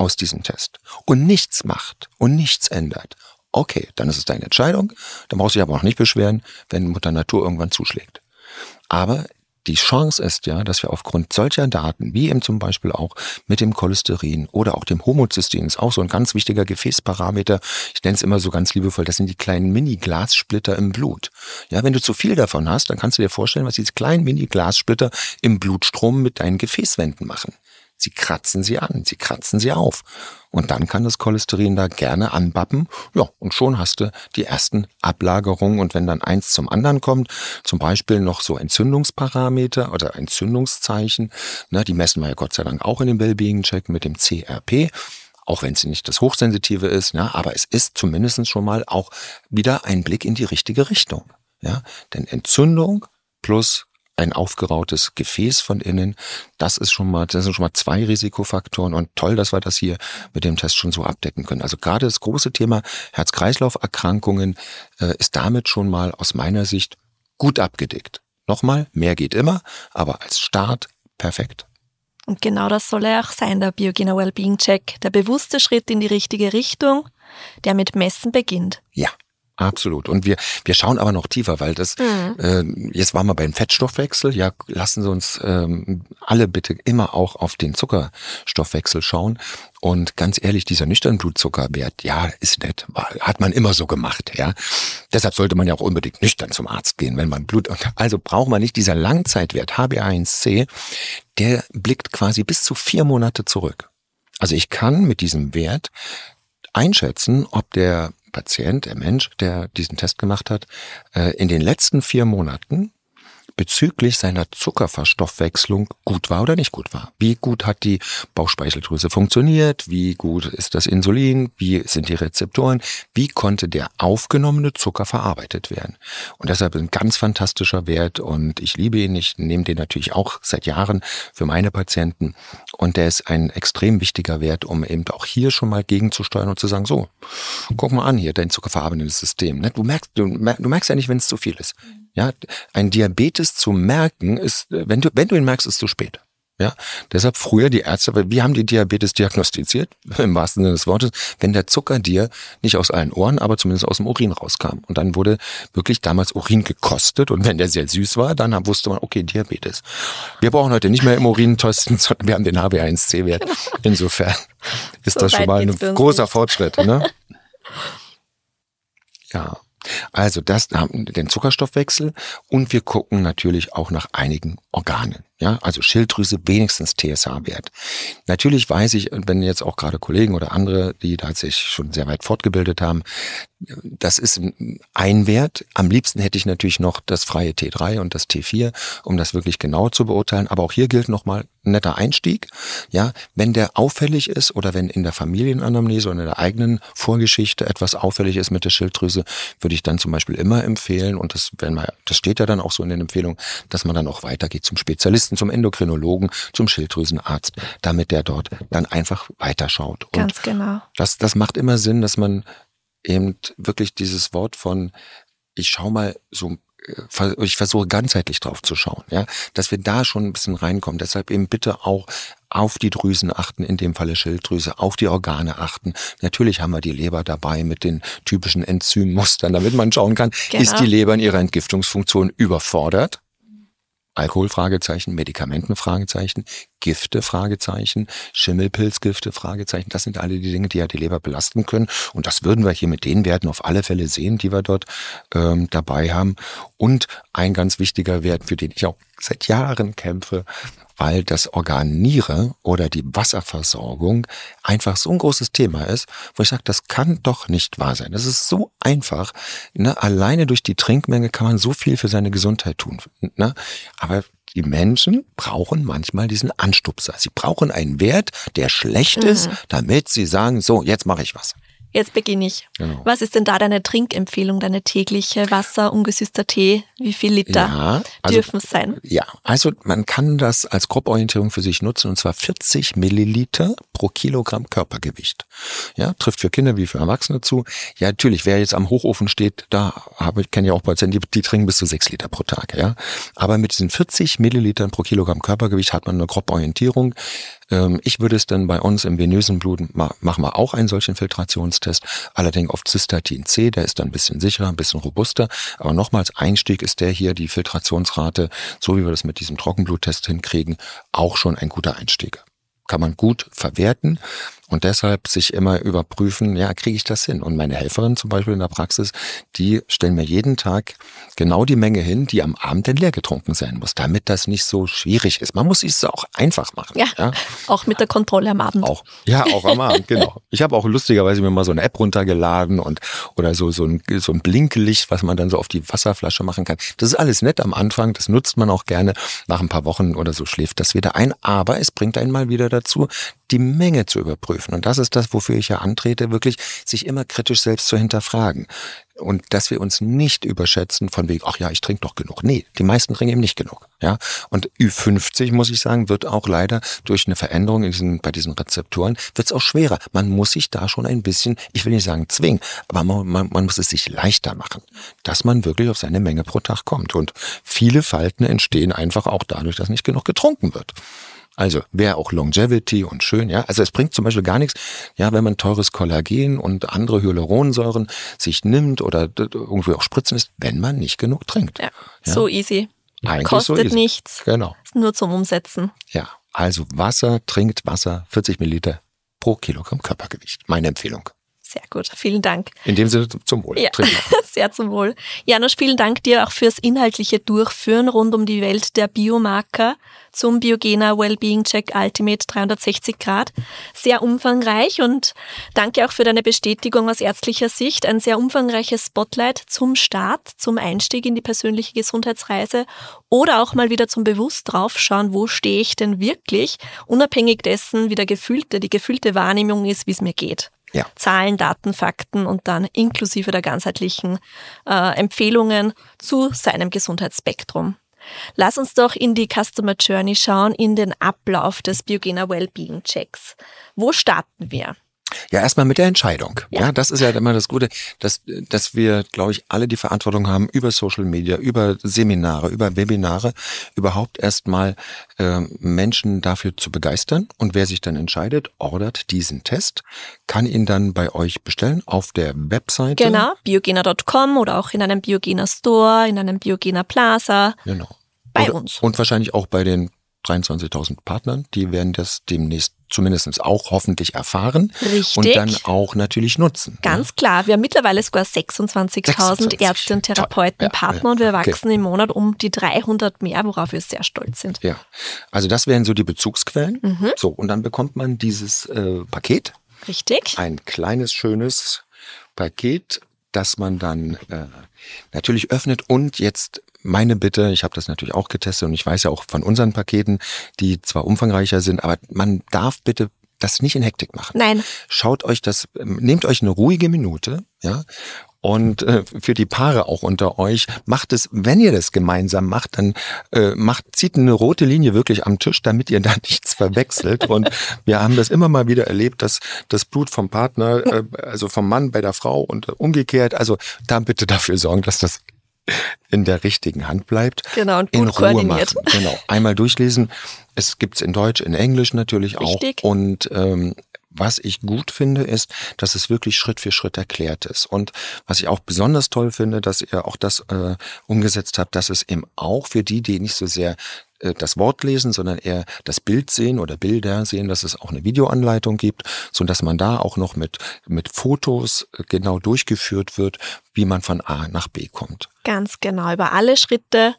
aus diesem Test und nichts macht und nichts ändert, okay, dann ist es deine Entscheidung, dann brauchst du dich aber auch nicht beschweren, wenn Mutter Natur irgendwann zuschlägt. Aber die Chance ist ja, dass wir aufgrund solcher Daten, wie eben zum Beispiel auch mit dem Cholesterin oder auch dem Homozystein, ist auch so ein ganz wichtiger Gefäßparameter, ich nenne es immer so ganz liebevoll, das sind die kleinen Mini-Glassplitter im Blut. Ja, wenn du zu viel davon hast, dann kannst du dir vorstellen, was diese kleinen Mini-Glassplitter im Blutstrom mit deinen Gefäßwänden machen. Sie kratzen sie an, sie kratzen sie auf. Und dann kann das Cholesterin da gerne anbappen. Ja, und schon hast du die ersten Ablagerungen. Und wenn dann eins zum anderen kommt, zum Beispiel noch so Entzündungsparameter oder Entzündungszeichen, ne, die messen wir ja Gott sei Dank auch in dem Wellbeing-Check mit dem CRP, auch wenn es nicht das Hochsensitive ist, ja, aber es ist zumindest schon mal auch wieder ein Blick in die richtige Richtung. Ja, denn Entzündung plus ein aufgerautes Gefäß von innen, das sind schon mal 2 Risikofaktoren und toll, dass wir das hier mit dem Test schon so abdecken können. Also gerade das große Thema Herz-Kreislauf-Erkrankungen ist damit schon mal aus meiner Sicht gut abgedeckt. Nochmal, mehr geht immer, aber als Start perfekt. Und genau das soll er auch sein, der Biogena Wellbeing Check. Der bewusste Schritt in die richtige Richtung, der mit Messen beginnt. Ja. Absolut. Und wir schauen aber noch tiefer, weil das, jetzt waren wir beim Fettstoffwechsel, ja, lassen Sie uns alle bitte immer auch auf den Zuckerstoffwechsel schauen. Und ganz ehrlich, dieser nüchterne Blutzuckerwert, ja, ist nett, hat man immer so gemacht, ja. Deshalb sollte man ja auch unbedingt nüchtern zum Arzt gehen, wenn man also braucht man nicht dieser Langzeitwert HbA1c, der blickt quasi bis zu 4 Monate zurück. Also ich kann mit diesem Wert einschätzen, ob der Patient, der Mensch, der diesen Test gemacht hat, in den letzten 4 Monaten bezüglich seiner Zuckerverstoffwechslung gut war oder nicht gut war. Wie gut hat die Bauchspeicheldrüse funktioniert? Wie gut ist das Insulin? Wie sind die Rezeptoren? Wie konnte der aufgenommene Zucker verarbeitet werden? Und deshalb ein ganz fantastischer Wert und ich liebe ihn. Ich nehme den natürlich auch seit Jahren für meine Patienten und der ist ein extrem wichtiger Wert, um eben auch hier schon mal gegenzusteuern und zu sagen, so, guck mal an hier, dein zuckerverarbeitendes System. Du merkst ja nicht, wenn es zu viel ist. Ja, ein Diabetes zu merken ist, wenn du ihn merkst, ist es zu spät. Ja, deshalb früher die Ärzte, wie haben die Diabetes diagnostiziert? Im wahrsten Sinne des Wortes, wenn der Zucker dir nicht aus allen Ohren, aber zumindest aus dem Urin rauskam. Und dann wurde wirklich damals Urin gekostet und wenn der sehr süß war, dann wusste man, okay, Diabetes. Wir brauchen heute nicht mehr im Urin testen, sondern wir haben den HbA1c-Wert. Insofern ist das schon mal ein großer Fortschritt. Ne? Ja. Also das haben den Zuckerstoffwechsel und wir gucken natürlich auch nach einigen Organen. Ja, also Schilddrüse, wenigstens TSH-Wert. Natürlich weiß ich, wenn jetzt auch gerade Kollegen oder andere, die da sich schon sehr weit fortgebildet haben, das ist ein Wert. Am liebsten hätte ich natürlich noch das freie T3 und das T4, um das wirklich genau zu beurteilen. Aber auch hier gilt nochmal ein netter Einstieg. Ja, wenn der auffällig ist oder wenn in der Familienanamnese oder in der eigenen Vorgeschichte etwas auffällig ist mit der Schilddrüse, würde ich dann zum Beispiel immer empfehlen, und das steht ja dann auch so in den Empfehlungen, dass man dann auch weitergeht zum Spezialisten, zum Endokrinologen, zum Schilddrüsenarzt, damit der dort dann einfach weiterschaut. Und ganz genau. Das macht immer Sinn, dass man eben wirklich dieses Wort von, ich schau mal so, ich versuche ganzheitlich drauf zu schauen, ja, dass wir da schon ein bisschen reinkommen. Deshalb eben bitte auch auf die Drüsen achten, in dem Falle Schilddrüse, auf die Organe achten. Natürlich haben wir die Leber dabei mit den typischen Enzymmustern, damit man schauen kann, genau. Ist die Leber in ihrer Entgiftungsfunktion überfordert? Alkohol, Fragezeichen, Medikamenten, Fragezeichen, Gifte, Fragezeichen, Schimmelpilzgifte, Fragezeichen. Das sind alle die Dinge, die ja die Leber belasten können. Und das würden wir hier mit den Werten auf alle Fälle sehen, die wir dort dabei haben. Und ein ganz wichtiger Wert, für den ich auch seit Jahren kämpfe, weil das Organ Niere oder die Wasserversorgung einfach so ein großes Thema ist, wo ich sage, das kann doch nicht wahr sein. Das ist so einfach. Ne? Alleine durch die Trinkmenge kann man so viel für seine Gesundheit tun. Ne? Aber die Menschen brauchen manchmal diesen Anstupser. Sie brauchen einen Wert, der schlecht ist, damit sie sagen, so, jetzt mache ich was. Jetzt beginne ich. Genau. Was ist denn da deine Trinkempfehlung, deine tägliche Wasser, ungesüßter Tee? Wie viel Liter dürfen es sein? Ja, also man kann das als Groborientierung für sich nutzen, und zwar 40 Milliliter pro Kilogramm Körpergewicht. Ja, trifft für Kinder wie für Erwachsene zu. Ja, natürlich, wer jetzt am Hochofen steht, kenne ich auch Patienten, die trinken bis zu 6 Liter pro Tag. Ja, aber mit diesen 40 Millilitern pro Kilogramm Körpergewicht hat man eine Groborientierung. Ich würde es dann bei uns im venösen Blut, machen wir auch einen solchen Filtrationstest, allerdings auf Cystatin C, der ist dann ein bisschen sicherer, ein bisschen robuster, aber nochmals Einstieg ist der hier, die Filtrationsrate, so wie wir das mit diesem Trockenbluttest hinkriegen, auch schon ein guter Einstieg. Kann man gut verwerten und deshalb sich immer überprüfen, ja, kriege ich das hin? Und meine Helferin zum Beispiel in der Praxis, die stellen mir jeden Tag genau die Menge hin, die am Abend dann leer getrunken sein muss, damit das nicht so schwierig ist. Man muss es auch einfach machen. Ja, auch mit der Kontrolle am Abend. Auch am Abend, genau. Ich habe auch lustigerweise mir mal so eine App runtergeladen oder so ein Blinklicht, was man dann so auf die Wasserflasche machen kann. Das ist alles nett am Anfang, das nutzt man auch gerne. Nach ein paar Wochen oder so schläft das wieder ein, aber es bringt einen mal wieder dazu, die Menge zu überprüfen. Und das ist das, wofür ich ja antrete, wirklich sich immer kritisch selbst zu hinterfragen. Und dass wir uns nicht überschätzen von wegen, ach ja, ich trinke doch genug. Nee, die meisten trinken eben nicht genug. Ja. Und Ü50, muss ich sagen, wird auch leider durch eine Veränderung bei diesen Rezeptoren, wird es auch schwerer. Man muss sich da schon ein bisschen, ich will nicht sagen zwingen, aber man muss es sich leichter machen, dass man wirklich auf seine Menge pro Tag kommt. Und viele Falten entstehen einfach auch dadurch, dass nicht genug getrunken wird. Also wäre auch Longevity und schön, ja. Also es bringt zum Beispiel gar nichts, ja, wenn man teures Kollagen und andere Hyaluronsäuren sich nimmt oder irgendwie auch spritzen lässt, wenn man nicht genug trinkt. Ja. So easy. Eigentlich kostet so easy. Nichts. Genau. Ist nur zum Umsetzen. Ja, also trinkt Wasser, 40 Milliliter pro Kilogramm Körpergewicht. Meine Empfehlung. Sehr gut, vielen Dank. In dem Sinne zum Wohl. Ja, sehr zum Wohl. Janusz, vielen Dank dir auch fürs inhaltliche Durchführen rund um die Welt der Biomarker zum Biogena Wellbeing Check Ultimate 360 Grad. Sehr umfangreich und danke auch für deine Bestätigung aus ärztlicher Sicht. Ein sehr umfangreiches Spotlight zum Start, zum Einstieg in die persönliche Gesundheitsreise oder auch mal wieder zum bewusst draufschauen, wo stehe ich denn wirklich, unabhängig dessen, wie die gefühlte Wahrnehmung ist, wie es mir geht. Ja. Zahlen, Daten, Fakten und dann inklusive der ganzheitlichen Empfehlungen zu seinem Gesundheitsspektrum. Lass uns doch in die Customer Journey schauen, in den Ablauf des Biogena Wellbeing Checks. Wo starten wir? Ja, erstmal mit der Entscheidung. Ja, das ist ja immer das Gute, dass wir, glaube ich, alle die Verantwortung haben, über Social Media, über Seminare, über Webinare, überhaupt erstmal Menschen dafür zu begeistern. Und wer sich dann entscheidet, ordert diesen Test, kann ihn dann bei euch bestellen auf der Webseite. Genau, biogena.com oder auch in einem Biogena Store, in einem Biogena Plaza. Genau. Bei uns. Und wahrscheinlich auch bei den 23.000 Partnern, die werden das demnächst zumindest auch hoffentlich erfahren. Richtig. Und dann auch natürlich nutzen. Ganz klar, wir haben mittlerweile sogar 26.000 Ärzte und Therapeuten, Partner und wir wachsen im Monat um die 300 mehr, worauf wir sehr stolz sind. Ja, also das wären so die Bezugsquellen. So, und dann bekommt man dieses Paket. Richtig. Ein kleines, schönes Paket, das man dann natürlich öffnet und jetzt meine Bitte, ich habe das natürlich auch getestet und ich weiß ja auch von unseren Paketen, die zwar umfangreicher sind, aber man darf bitte das nicht in Hektik machen. Nein. Schaut euch nehmt euch eine ruhige Minute, ja, und für die Paare auch unter euch, macht es, wenn ihr das gemeinsam macht, dann zieht eine rote Linie wirklich am Tisch, damit ihr da nichts verwechselt. Und wir haben das immer mal wieder erlebt, dass das Blut vom Partner, also vom Mann bei der Frau und umgekehrt, also da bitte dafür sorgen, dass das in der richtigen Hand bleibt. Genau, und gut in Ruhe koordiniert. machen. Genau, einmal durchlesen. Es gibt's in Deutsch, in Englisch natürlich Richtig. auch. Und was ich gut finde, ist, dass es wirklich Schritt für Schritt erklärt ist. Und was ich auch besonders toll finde, dass ihr auch das umgesetzt habt, dass es eben auch für die nicht so sehr das Wort lesen, sondern eher das Bild sehen oder Bilder sehen, dass es auch eine Videoanleitung gibt, so dass man da auch noch mit Fotos genau durchgeführt wird, wie man von A nach B kommt. Ganz genau, über alle Schritte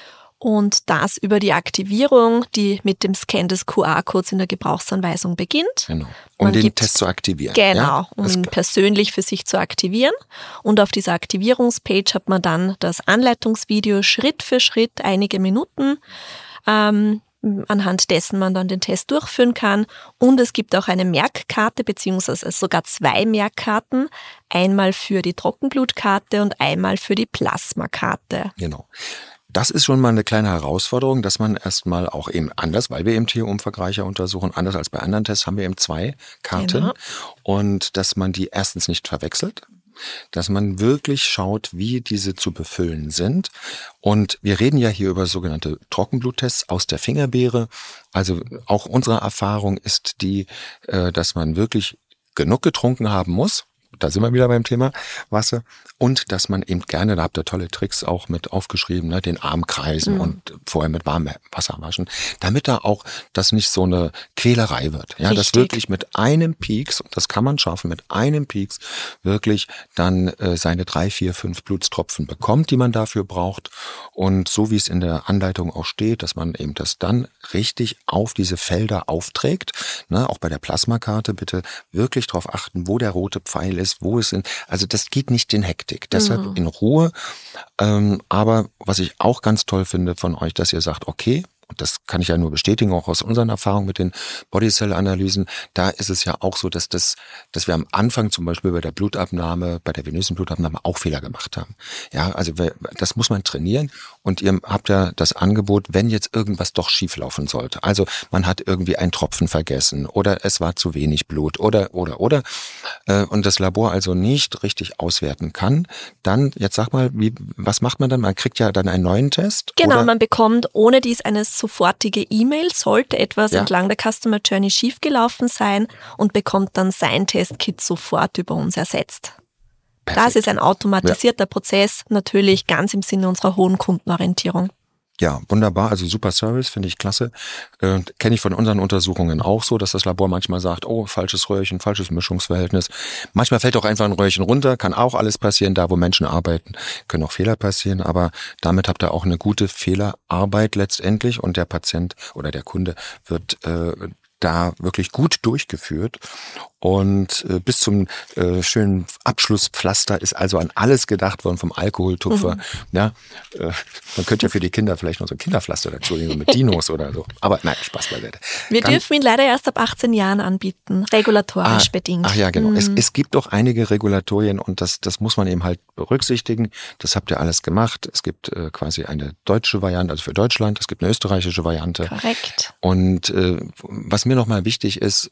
und das über die Aktivierung, die mit dem Scan des QR-Codes in der Gebrauchsanweisung beginnt. Genau, um den Test zu aktivieren. Genau, ja? um ihn persönlich für sich zu aktivieren. Und auf dieser Aktivierungspage hat man dann das Anleitungsvideo Schritt für Schritt, einige Minuten, anhand dessen man dann den Test durchführen kann. Und es gibt auch eine Merkkarte, beziehungsweise sogar 2 Merkkarten. Einmal für die Trockenblutkarte und einmal für die Plasmakarte. Genau. Das ist schon mal eine kleine Herausforderung, dass man erstmal auch eben anders, weil wir eben hier umfangreicher untersuchen, anders als bei anderen Tests haben wir eben 2 Karten. Genau. Und dass man die erstens nicht verwechselt, dass man wirklich schaut, wie diese zu befüllen sind. Und wir reden ja hier über sogenannte Trockenbluttests aus der Fingerbeere. Also auch unsere Erfahrung ist die, dass man wirklich genug getrunken haben muss. Da sind wir wieder beim Thema Wasser. Und dass man eben gerne, da habt ihr tolle Tricks auch mit aufgeschrieben, ne, den Arm kreisen und vorher mit warmem Wasser waschen, damit da auch das nicht so eine Quälerei wird. Ja, dass wirklich mit einem Pieks, und das kann man schaffen, mit einem Pieks wirklich dann seine 3, 4, 5 Blutstropfen bekommt, die man dafür braucht. Und so wie es in der Anleitung auch steht, dass man eben das dann richtig auf diese Felder aufträgt. Ne, auch bei der Plasmakarte bitte wirklich darauf achten, wo der rote Pfeil ist, wo es sind. Also das geht nicht in Hektik. Deshalb in Ruhe. Aber was ich auch ganz toll finde von euch, dass ihr sagt, okay, und das kann ich ja nur bestätigen, auch aus unseren Erfahrungen mit den Bodycell-Analysen, da ist es ja auch so, dass wir am Anfang zum Beispiel bei der Blutabnahme, bei der venösen Blutabnahme auch Fehler gemacht haben. Ja, also das muss man trainieren und ihr habt ja das Angebot, wenn jetzt irgendwas doch schief laufen sollte. Also man hat irgendwie einen Tropfen vergessen oder es war zu wenig Blut oder und das Labor also nicht richtig auswerten kann, dann, jetzt sag mal, was macht man dann? Man kriegt ja dann einen neuen Test? Genau, oder? Man bekommt ohne dies eine sofortige E-Mail, sollte etwas entlang der Customer Journey schiefgelaufen sein und bekommt dann sein Testkit sofort über uns ersetzt. Perfekt. Das ist ein automatisierter Prozess, natürlich ganz im Sinne unserer hohen Kundenorientierung. Ja, wunderbar, also super Service, finde ich klasse. Kenne ich von unseren Untersuchungen auch so, dass das Labor manchmal sagt, oh, falsches Röhrchen, falsches Mischungsverhältnis. Manchmal fällt auch einfach ein Röhrchen runter, kann auch alles passieren, da wo Menschen arbeiten, können auch Fehler passieren, aber damit habt ihr auch eine gute Fehlerarbeit letztendlich und der Patient oder der Kunde wird da wirklich gut durchgeführt. Und bis zum schönen Abschlusspflaster ist also an alles gedacht worden, vom Alkoholtupfer. Ja, man könnte ja für die Kinder vielleicht noch so ein Kinderpflaster dazu nehmen, mit Dinos oder so. Aber nein, Spaß beiseite. Wir dürfen ihn leider erst ab 18 Jahren anbieten, regulatorisch bedingt. Ach ja, genau. Es gibt doch einige Regulatorien und das muss man eben halt berücksichtigen. Das habt ihr alles gemacht. Es gibt quasi eine deutsche Variante, also für Deutschland. Es gibt eine österreichische Variante. Korrekt. Und was mir nochmal wichtig ist,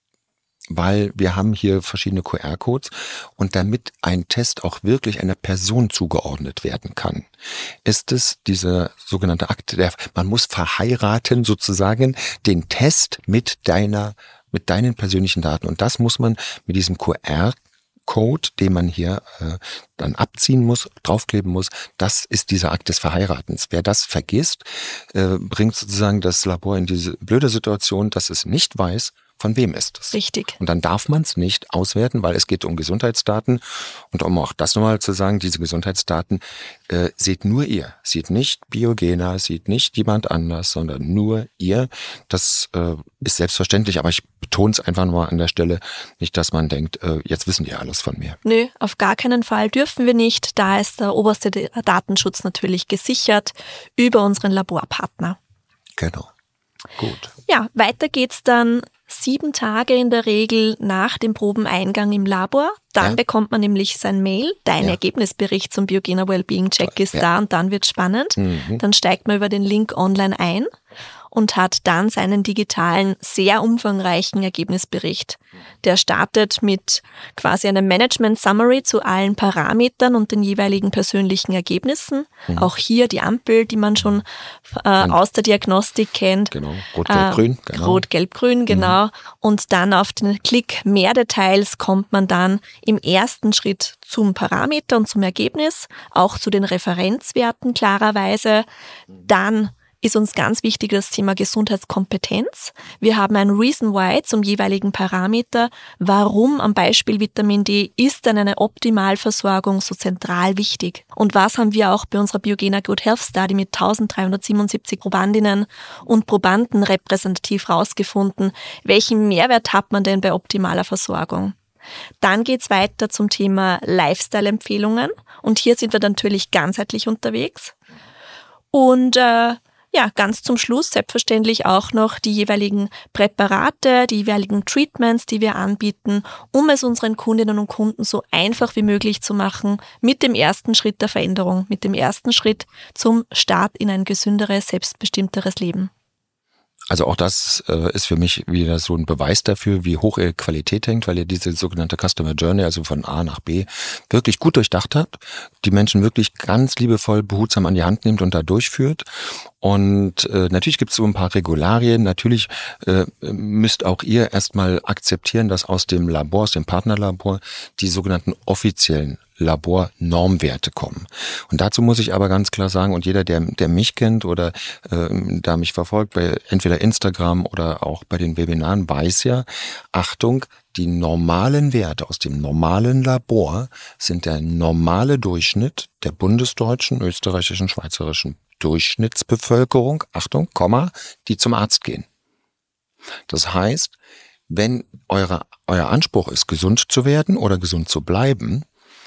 weil wir haben hier verschiedene QR-Codes und damit ein Test auch wirklich einer Person zugeordnet werden kann, ist es diese sogenannte Akte, man muss verheiraten sozusagen den Test mit deinen persönlichen Daten und das muss man mit diesem QR-Code, den man hier dann abziehen muss, draufkleben muss, das ist dieser Akt des Verheiratens. Wer das vergisst, bringt sozusagen das Labor in diese blöde Situation, dass es nicht weiß, von wem ist es? Richtig. Und dann darf man es nicht auswerten, weil es geht um Gesundheitsdaten. Und um auch das nochmal zu sagen, diese Gesundheitsdaten seht nur ihr. Sieht nicht Biogena, sieht nicht jemand anders, sondern nur ihr. Das ist selbstverständlich, aber ich betone es einfach nur an der Stelle, nicht, dass man denkt, jetzt wissen die alles von mir. Nö, auf gar keinen Fall dürfen wir nicht. Da ist der oberste Datenschutz natürlich gesichert über unseren Laborpartner. Genau. Gut. Ja, weiter geht's dann 7 Tage in der Regel nach dem Probeneingang im Labor. Dann bekommt man nämlich sein Mail. Dein Ergebnisbericht zum Biogena Wellbeing Check ist da und dann wird's spannend. Dann steigt man über den Link online ein und hat dann seinen digitalen, sehr umfangreichen Ergebnisbericht. Der startet mit quasi einem Management-Summary zu allen Parametern und den jeweiligen persönlichen Ergebnissen. Auch hier die Ampel, die man schon aus der Diagnostik kennt. Genau, Rot-Gelb-Grün. Genau. Rot-Gelb-Grün, genau. Und dann auf den Klick mehr Details kommt man dann im ersten Schritt zum Parameter und zum Ergebnis, auch zu den Referenzwerten klarerweise. Dann ist uns ganz wichtig das Thema Gesundheitskompetenz. Wir haben ein Reason Why zum jeweiligen Parameter. Warum am Beispiel Vitamin D ist dann eine Optimalversorgung so zentral wichtig? Und was haben wir auch bei unserer Biogena Good Health Study mit 1377 Probandinnen und Probanden repräsentativ rausgefunden? Welchen Mehrwert hat man denn bei optimaler Versorgung? Dann geht's weiter zum Thema Lifestyle-Empfehlungen. Und hier sind wir natürlich ganzheitlich unterwegs. Und Ja, ganz zum Schluss selbstverständlich auch noch die jeweiligen Präparate, die jeweiligen Treatments, die wir anbieten, um es unseren Kundinnen und Kunden so einfach wie möglich zu machen, mit dem ersten Schritt der Veränderung, mit dem ersten Schritt zum Start in ein gesünderes, selbstbestimmteres Leben. Also auch das ist für mich wieder so ein Beweis dafür, wie hoch ihre Qualität hängt, weil ihr diese sogenannte Customer Journey, also von A nach B, wirklich gut durchdacht habt, die Menschen wirklich ganz liebevoll, behutsam an die Hand nimmt und da durchführt. Und natürlich gibt es so ein paar Regularien. Natürlich müsst auch ihr erstmal akzeptieren, dass aus dem Labor, aus dem Partnerlabor, die sogenannten offiziellen Labornormwerte kommen. Und dazu muss ich aber ganz klar sagen, und jeder, der mich kennt oder da mich verfolgt, bei entweder Instagram oder auch bei den Webinaren, weiß ja, Achtung, die normalen Werte aus dem normalen Labor sind der normale Durchschnitt der bundesdeutschen, österreichischen, schweizerischen Durchschnittsbevölkerung, Achtung, Komma, die zum Arzt gehen. Das heißt, wenn euer Anspruch ist, gesund zu werden oder gesund zu bleiben,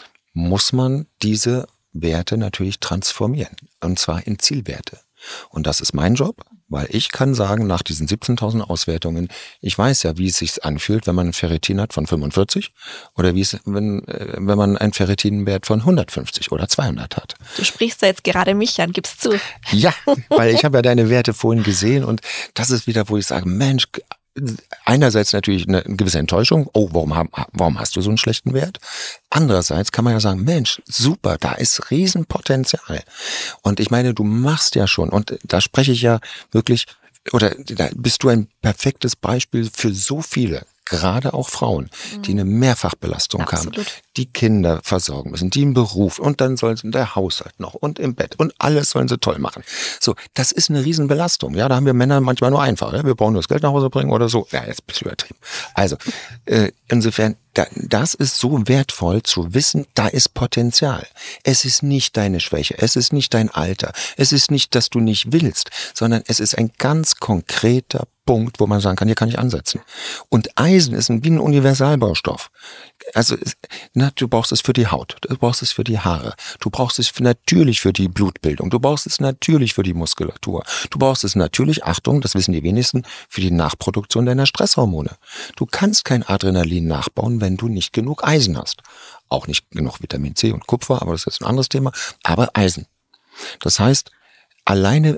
muss man diese Werte natürlich transformieren, und zwar in Zielwerte. Und das ist mein Job, weil ich kann sagen, nach diesen 17.000 Auswertungen, ich weiß ja, wie es sich anfühlt, wenn man ein Ferritin hat von 45 oder wie es, wenn man einen Ferritinwert von 150 oder 200 hat. Du sprichst da jetzt gerade mich an, gib's zu. Ja, weil ich habe ja deine Werte vorhin gesehen und das ist wieder, wo ich sage, Mensch, einerseits natürlich eine gewisse Enttäuschung, oh, warum hast du so einen schlechten Wert? Andererseits kann man ja sagen, Mensch, super, da ist Riesenpotenzial. Und ich meine, du machst ja schon, und da spreche ich ja wirklich, oder da bist du ein perfektes Beispiel für so viele, gerade auch Frauen, die eine Mehrfachbelastung Absolut. haben, die Kinder versorgen müssen, die im Beruf und dann sollen sie in der Haushalt noch und im Bett und alles sollen sie toll machen. So, das ist eine Riesenbelastung. Ja, da haben wir Männer manchmal nur einfach. Ja? Wir brauchen nur das Geld nach Hause bringen oder so. Ja, jetzt bist du übertrieben. Also, insofern, das ist so wertvoll zu wissen, da ist Potenzial. Es ist nicht deine Schwäche, es ist nicht dein Alter, es ist nicht, dass du nicht willst, sondern es ist ein ganz konkreter Punkt, wo man sagen kann, hier kann ich ansetzen. Und Eisen ist wie ein Universalbaustoff. Also, du brauchst es für die Haut, du brauchst es für die Haare, du brauchst es natürlich für die Blutbildung, du brauchst es natürlich für die Muskulatur, du brauchst es natürlich, Achtung, das wissen die wenigsten, für die Nachproduktion deiner Stresshormone. Du kannst kein Adrenalin nachbauen, wenn du nicht genug Eisen hast. Auch nicht genug Vitamin C und Kupfer, aber das ist jetzt ein anderes Thema, aber Eisen. Das heißt, alleine,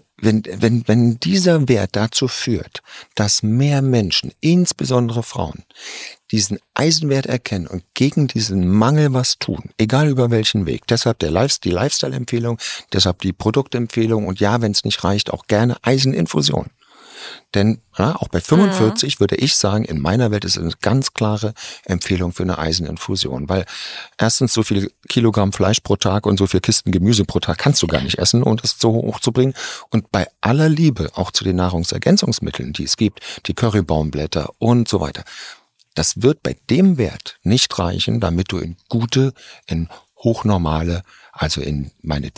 wenn dieser Wert dazu führt, dass mehr Menschen, insbesondere Frauen, diesen Eisenwert erkennen und gegen diesen Mangel was tun, egal über welchen Weg. Deshalb die Lifestyle-Empfehlung, deshalb die Produktempfehlung und ja, wenn es nicht reicht, auch gerne Eiseninfusion. Denn ja, auch bei 45 würde ich sagen, in meiner Welt ist es eine ganz klare Empfehlung für eine Eiseninfusion. Weil erstens so viel Kilogramm Fleisch pro Tag und so viel Kisten Gemüse pro Tag kannst du gar nicht essen, um das so hoch zu bringen. Und bei aller Liebe auch zu den Nahrungsergänzungsmitteln, die es gibt, die Currybaumblätter und so weiter, das wird bei dem Wert nicht reichen, damit du in hochnormale, also in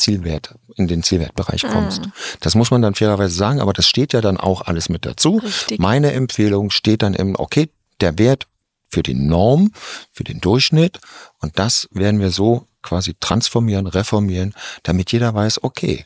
den Zielwertbereich kommst. Das muss man dann fairerweise sagen, aber das steht ja dann auch alles mit dazu. Richtig. Meine Empfehlung steht dann eben, okay, der Wert für die Norm, für den Durchschnitt, und das werden wir so quasi transformieren, reformieren, damit jeder weiß, okay,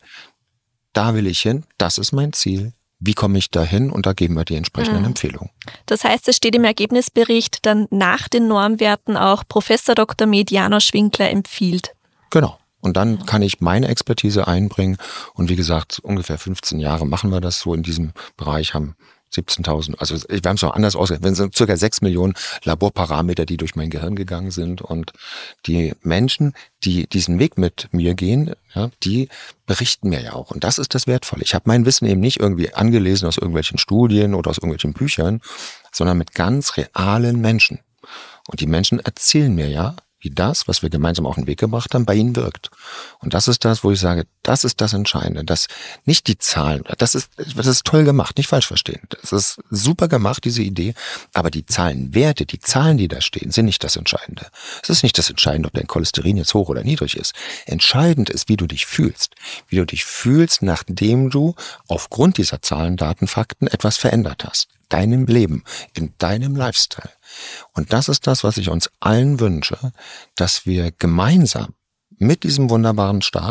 da will ich hin, das ist mein Ziel. Wie komme ich dahin? Und da geben wir die entsprechenden Empfehlungen. Das heißt, es steht im Ergebnisbericht dann nach den Normwerten auch Professor Dr. Med Janosch Winkler empfiehlt. Genau. Und dann kann ich meine Expertise einbringen. Und wie gesagt, ungefähr 15 Jahre machen wir das so in diesem Bereich, haben 17.000, also wir haben es noch anders ausgerechnet, wenn es circa 6 Millionen Laborparameter, die durch mein Gehirn gegangen sind, und die Menschen, die diesen Weg mit mir gehen, ja, die berichten mir ja auch, und das ist das Wertvolle. Ich habe mein Wissen eben nicht irgendwie angelesen aus irgendwelchen Studien oder aus irgendwelchen Büchern, sondern mit ganz realen Menschen. Und die Menschen erzählen mir ja, wie das, was wir gemeinsam auf den Weg gebracht haben, bei ihnen wirkt. Und das ist das, wo ich sage, das ist das Entscheidende. Das, nicht die Zahlen, das ist toll gemacht, nicht falsch verstehen. Das ist super gemacht, diese Idee, aber die Zahlenwerte, die Zahlen, die da stehen, sind nicht das Entscheidende. Es ist nicht das Entscheidende, ob dein Cholesterin jetzt hoch oder niedrig ist. Entscheidend ist, wie du dich fühlst. Wie du dich fühlst, nachdem du aufgrund dieser Zahlen, Daten, Fakten etwas verändert hast. Deinem Leben, in deinem Lifestyle. Und das ist das, was ich uns allen wünsche, dass wir gemeinsam mit diesem wunderbaren Start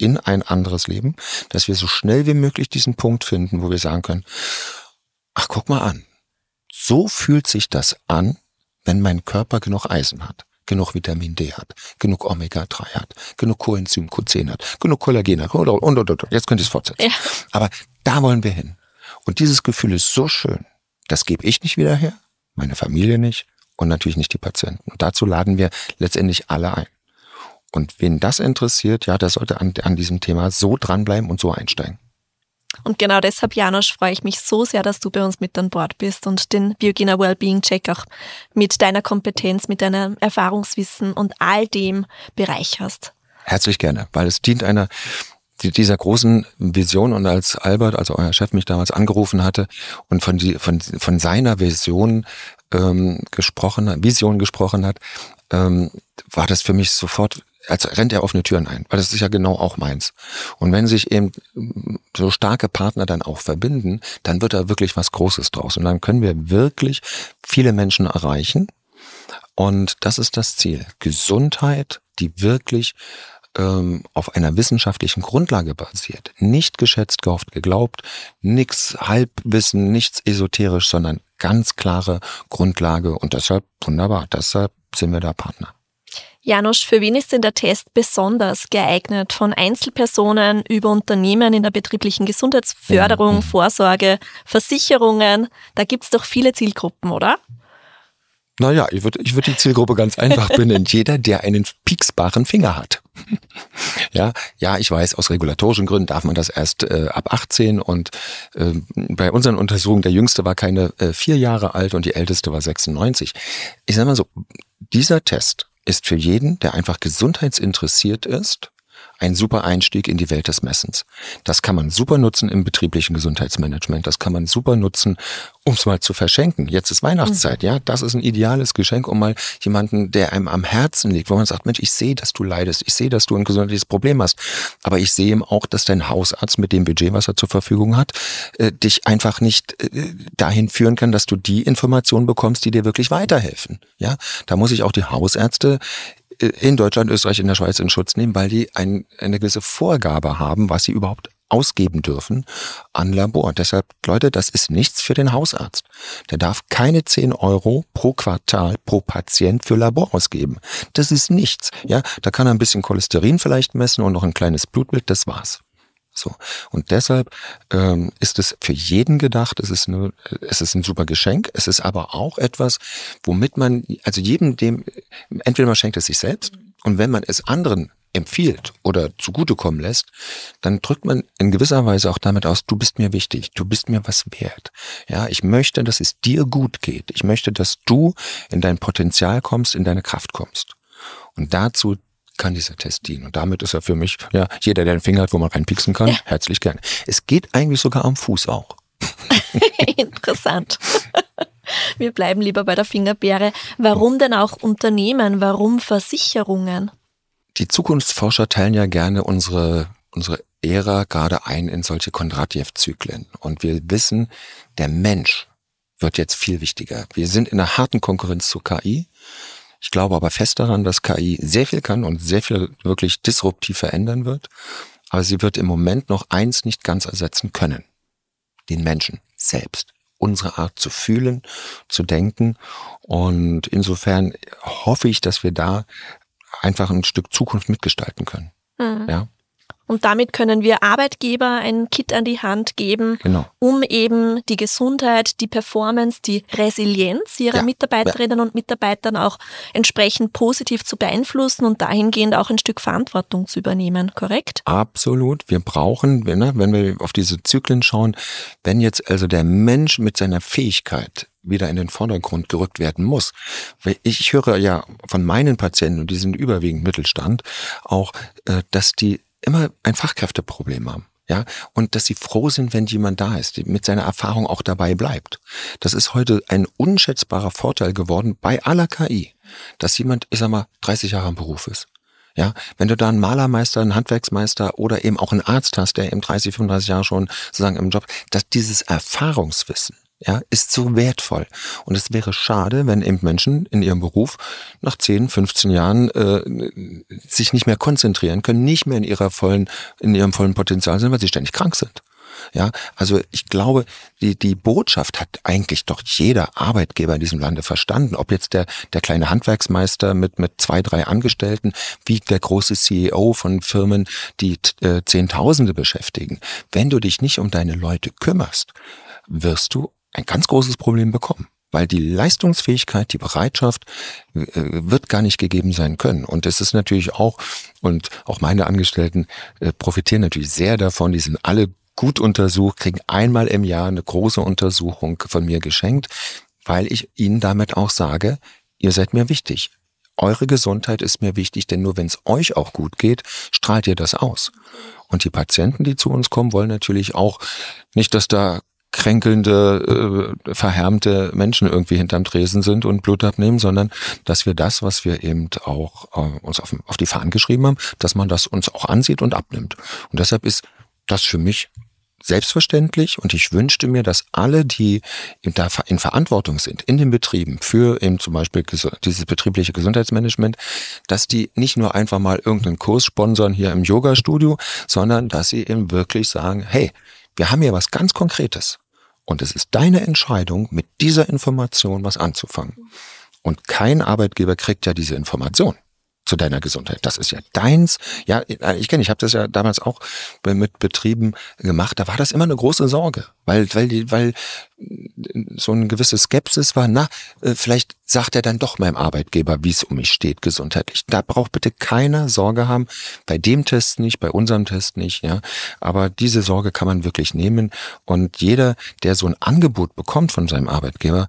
in ein anderes Leben, dass wir so schnell wie möglich diesen Punkt finden, wo wir sagen können, ach, guck mal an, so fühlt sich das an, wenn mein Körper genug Eisen hat, genug Vitamin D hat, genug Omega-3 hat, genug Coenzym Q10 hat, genug Kollagen hat und. Jetzt könnt ihr es fortsetzen. Ja. Aber da wollen wir hin. Und dieses Gefühl ist so schön, das gebe ich nicht wieder her, meine Familie nicht und natürlich nicht die Patienten. Und dazu laden wir letztendlich alle ein. Und wen das interessiert, ja, der sollte an diesem Thema so dranbleiben und so einsteigen. Und genau deshalb, János, freue ich mich so sehr, dass du bei uns mit an Bord bist und den Biogena Wellbeing Check auch mit deiner Kompetenz, mit deinem Erfahrungswissen und all dem bereicherst. Herzlich gerne, weil es dient dieser großen Vision. Und als Albert, also euer Chef, mich damals angerufen hatte und von seiner Vision gesprochen hat, war das für mich sofort, als rennt er offene Türen ein, weil das ist ja genau auch meins. Und wenn sich eben so starke Partner dann auch verbinden, dann wird da wirklich was Großes draus. Und dann können wir wirklich viele Menschen erreichen. Und das ist das Ziel. Gesundheit, die wirklich auf einer wissenschaftlichen Grundlage basiert. Nicht geschätzt, gehofft, geglaubt, nichts Halbwissen, nichts esoterisch, sondern ganz klare Grundlage. Und deshalb, wunderbar, deshalb sind wir da Partner. János, für wen ist denn der Test besonders geeignet? Von Einzelpersonen über Unternehmen in der betrieblichen Gesundheitsförderung, Vorsorge, Versicherungen. Da gibt's doch viele Zielgruppen, oder? Naja, ich würd die Zielgruppe ganz einfach benennen. Jeder, der einen pieksbaren Finger hat. Ja, ich weiß, aus regulatorischen Gründen darf man das erst ab 18 und bei unseren Untersuchungen, der Jüngste war keine 4 Jahre alt und die Älteste war 96. Ich sag mal so, dieser Test ist für jeden, der einfach gesundheitsinteressiert ist, ein super Einstieg in die Welt des Messens. Das kann man super nutzen im betrieblichen Gesundheitsmanagement. Das kann man super nutzen, um es mal zu verschenken. Jetzt ist Weihnachtszeit, ja. Das ist ein ideales Geschenk, um mal jemanden, der einem am Herzen liegt, wo man sagt, Mensch, ich sehe, dass du leidest. Ich sehe, dass du ein gesundheitliches Problem hast. Aber ich sehe eben auch, dass dein Hausarzt mit dem Budget, was er zur Verfügung hat, dich einfach nicht dahin führen kann, dass du die Informationen bekommst, die dir wirklich weiterhelfen. Ja, da muss ich auch die Hausärzte in Deutschland, Österreich, in der Schweiz in Schutz nehmen, weil die eine gewisse Vorgabe haben, was sie überhaupt ausgeben dürfen an Labor. Deshalb, Leute, das ist nichts für den Hausarzt. Der darf keine 10 € pro Quartal pro Patient für Labor ausgeben. Das ist nichts. Ja, da kann er ein bisschen Cholesterin vielleicht messen und noch ein kleines Blutbild, das war's. So. Und deshalb ist es für jeden gedacht, es ist ein super Geschenk, es ist aber auch etwas, womit man, also jedem entweder man schenkt es sich selbst und wenn man es anderen empfiehlt oder zugutekommen lässt, dann drückt man in gewisser Weise auch damit aus, du bist mir wichtig, du bist mir was wert. Ja, ich möchte, dass es dir gut geht. Ich möchte, dass du in dein Potenzial kommst, in deine Kraft kommst. Und dazu kann dieser Test dienen. Und damit ist er für mich, ja, jeder, der einen Finger hat, wo man reinpieksen kann, herzlich gerne. Es geht eigentlich sogar am Fuß auch. Interessant. Wir bleiben lieber bei der Fingerbeere. Warum denn auch Unternehmen? Warum Versicherungen? Die Zukunftsforscher teilen ja gerne unsere Ära gerade ein in solche Kondratjew-Zyklen. Und wir wissen, der Mensch wird jetzt viel wichtiger. Wir sind in einer harten Konkurrenz zur KI. Ich glaube aber fest daran, dass KI sehr viel kann und sehr viel wirklich disruptiv verändern wird. Aber sie wird im Moment noch eins nicht ganz ersetzen können. Den Menschen selbst. Unsere Art zu fühlen, zu denken. Und insofern hoffe ich, dass wir da einfach ein Stück Zukunft mitgestalten können. Ja. Und damit können wir Arbeitgeber ein Kit an die Hand geben, um eben die Gesundheit, die Performance, die Resilienz ihrer Mitarbeiterinnen und Mitarbeitern auch entsprechend positiv zu beeinflussen und dahingehend auch ein Stück Verantwortung zu übernehmen, korrekt? Absolut. Wir brauchen, wenn wir auf diese Zyklen schauen, wenn jetzt also der Mensch mit seiner Fähigkeit wieder in den Vordergrund gerückt werden muss. Ich höre ja von meinen Patienten, und die sind überwiegend Mittelstand, auch, dass die immer ein Fachkräfteproblem haben, ja, und dass sie froh sind, wenn jemand da ist, der mit seiner Erfahrung auch dabei bleibt. Das ist heute ein unschätzbarer Vorteil geworden bei aller KI, dass jemand, 30 Jahre im Beruf ist. Ja, wenn du da einen Malermeister, einen Handwerksmeister oder eben auch einen Arzt hast, der eben 30, 35 Jahre schon sozusagen im Job, dass dieses Erfahrungswissen, ja, ist so wertvoll. Und es wäre schade, wenn eben Menschen in ihrem Beruf nach 10, 15 Jahren sich nicht mehr konzentrieren können, nicht mehr in ihrem vollen Potenzial sind, weil sie ständig krank sind. Ja, also ich glaube, die Botschaft hat eigentlich doch jeder Arbeitgeber in diesem Lande verstanden. Ob jetzt der kleine Handwerksmeister mit 2, 3 Angestellten, wie der große CEO von Firmen, die Zehntausende beschäftigen. Wenn du dich nicht um deine Leute kümmerst, wirst du ein ganz großes Problem bekommen. Weil die Leistungsfähigkeit, die Bereitschaft wird gar nicht gegeben sein können. Und es ist natürlich auch, und auch meine Angestellten profitieren natürlich sehr davon, die sind alle gut untersucht, kriegen einmal im Jahr eine große Untersuchung von mir geschenkt, weil ich ihnen damit auch sage, ihr seid mir wichtig. Eure Gesundheit ist mir wichtig, denn nur wenn es euch auch gut geht, strahlt ihr das aus. Und die Patienten, die zu uns kommen, wollen natürlich auch nicht, dass da kränkelnde, verhärmte Menschen irgendwie hinterm Tresen sind und Blut abnehmen, sondern dass wir das, was wir eben auch uns auf die Fahnen geschrieben haben, dass man das uns auch ansieht und abnimmt. Und deshalb ist das für mich selbstverständlich und ich wünschte mir, dass alle, die da in Verantwortung sind, in den Betrieben, für eben zum Beispiel dieses betriebliche Gesundheitsmanagement, dass die nicht nur einfach mal irgendeinen Kurs sponsern hier im Yoga-Studio, sondern dass sie eben wirklich sagen, hey, wir haben hier was ganz Konkretes und es ist deine Entscheidung, mit dieser Information was anzufangen. Und kein Arbeitgeber kriegt ja diese Information zu deiner Gesundheit. Das ist ja deins. Ja, ich habe das ja damals auch mit Betrieben gemacht. Da war das immer eine große Sorge, weil so eine gewisse Skepsis war. Vielleicht sagt er dann doch meinem Arbeitgeber, wie es um mich steht gesundheitlich. Da braucht bitte keiner Sorge haben. Bei dem Test nicht, bei unserem Test nicht. Ja, aber diese Sorge kann man wirklich nehmen. Und jeder, der so ein Angebot bekommt von seinem Arbeitgeber,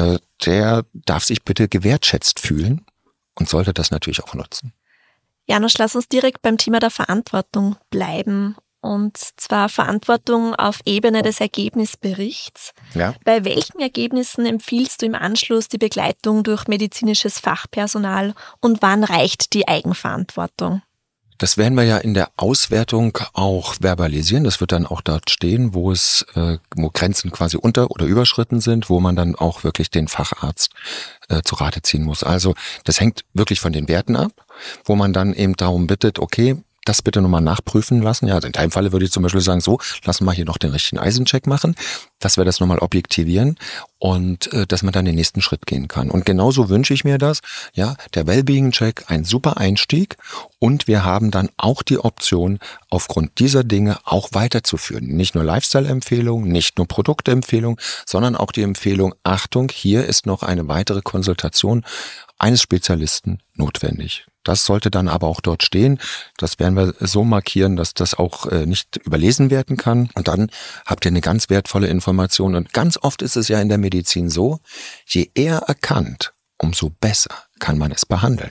der darf sich bitte gewertschätzt fühlen. Und sollte das natürlich auch nutzen. Janusz, lass uns direkt beim Thema der Verantwortung bleiben. Und zwar Verantwortung auf Ebene des Ergebnisberichts. Ja. Bei welchen Ergebnissen empfiehlst du im Anschluss die Begleitung durch medizinisches Fachpersonal und wann reicht die Eigenverantwortung? Das werden wir ja in der Auswertung auch verbalisieren. Das wird dann auch dort stehen, wo Grenzen quasi unter- oder überschritten sind, wo man dann auch wirklich den Facharzt zu Rate ziehen muss. Also das hängt wirklich von den Werten ab, wo man dann eben darum bittet, okay, das bitte nochmal nachprüfen lassen. Ja, also in deinem Falle würde ich zum Beispiel sagen, so, lassen wir hier noch den richtigen Eisencheck machen, dass wir das nochmal objektivieren und dass man dann den nächsten Schritt gehen kann. Und genauso wünsche ich mir das, ja, der Wellbeing-Check, ein super Einstieg und wir haben dann auch die Option, aufgrund dieser Dinge auch weiterzuführen. Nicht nur Lifestyle-Empfehlungen, nicht nur Produktempfehlungen, sondern auch die Empfehlung, Achtung, hier ist noch eine weitere Konsultation eines Spezialisten notwendig. Das sollte dann aber auch dort stehen. Das werden wir so markieren, dass das auch nicht überlesen werden kann. Und dann habt ihr eine ganz wertvolle Information. Und ganz oft ist es ja in der Medizin so, je eher erkannt, umso besser kann man es behandeln.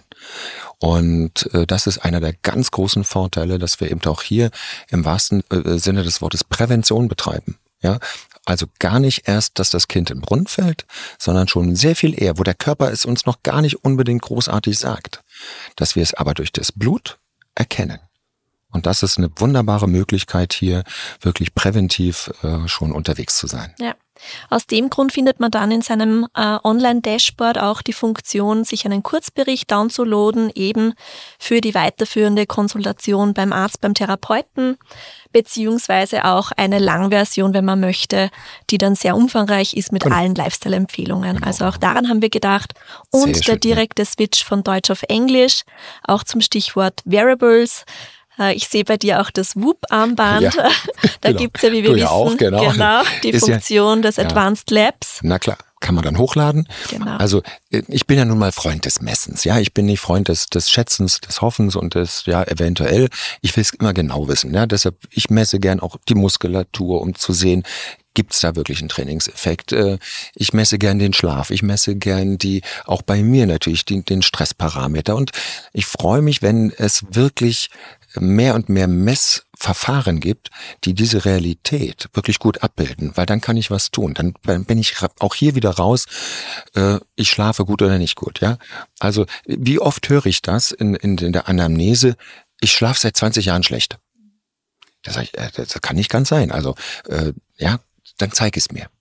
Und das ist einer der ganz großen Vorteile, dass wir eben auch hier im wahrsten Sinne des Wortes Prävention betreiben. Ja, also gar nicht erst, dass das Kind im Brunnen fällt, sondern schon sehr viel eher, wo der Körper es uns noch gar nicht unbedingt großartig sagt, dass wir es aber durch das Blut erkennen. Und das ist eine wunderbare Möglichkeit, hier wirklich präventiv schon unterwegs zu sein. Ja. Aus dem Grund findet man dann in seinem Online-Dashboard auch die Funktion, sich einen Kurzbericht downzuladen, eben für die weiterführende Konsultation beim Arzt, beim Therapeuten, beziehungsweise auch eine Langversion, wenn man möchte, die dann sehr umfangreich ist mit allen Lifestyle-Empfehlungen. Genau. Also auch daran haben wir gedacht. Und Sehr der schön, direkte Switch von Deutsch auf Englisch, auch zum Stichwort Wearables. Ich sehe bei dir auch das Whoop-Armband. Ja, Da genau. gibt's ja, wie wir Du wissen, ja auch, genau. die Ist Funktion des Advanced Labs. Na klar, kann man dann hochladen. Genau. Also ich bin ja nun mal Freund des Messens. Ja, ich bin nicht Freund des Schätzens, des Hoffens und des eventuell. Ich will es immer genau wissen. Ja, deshalb ich messe gern auch die Muskulatur, um zu sehen, gibt's da wirklich einen Trainingseffekt? Ich messe gern den Schlaf, ich messe gern auch bei mir natürlich den Stressparameter. Und ich freue mich, wenn es wirklich mehr und mehr Messverfahren gibt, die diese Realität wirklich gut abbilden, weil dann kann ich was tun. Dann bin ich auch hier wieder raus, ich schlafe gut oder nicht gut. Ja, also wie oft höre ich das in der Anamnese, ich schlafe seit 20 Jahren schlecht. Das kann nicht ganz sein. Also dann zeig es mir.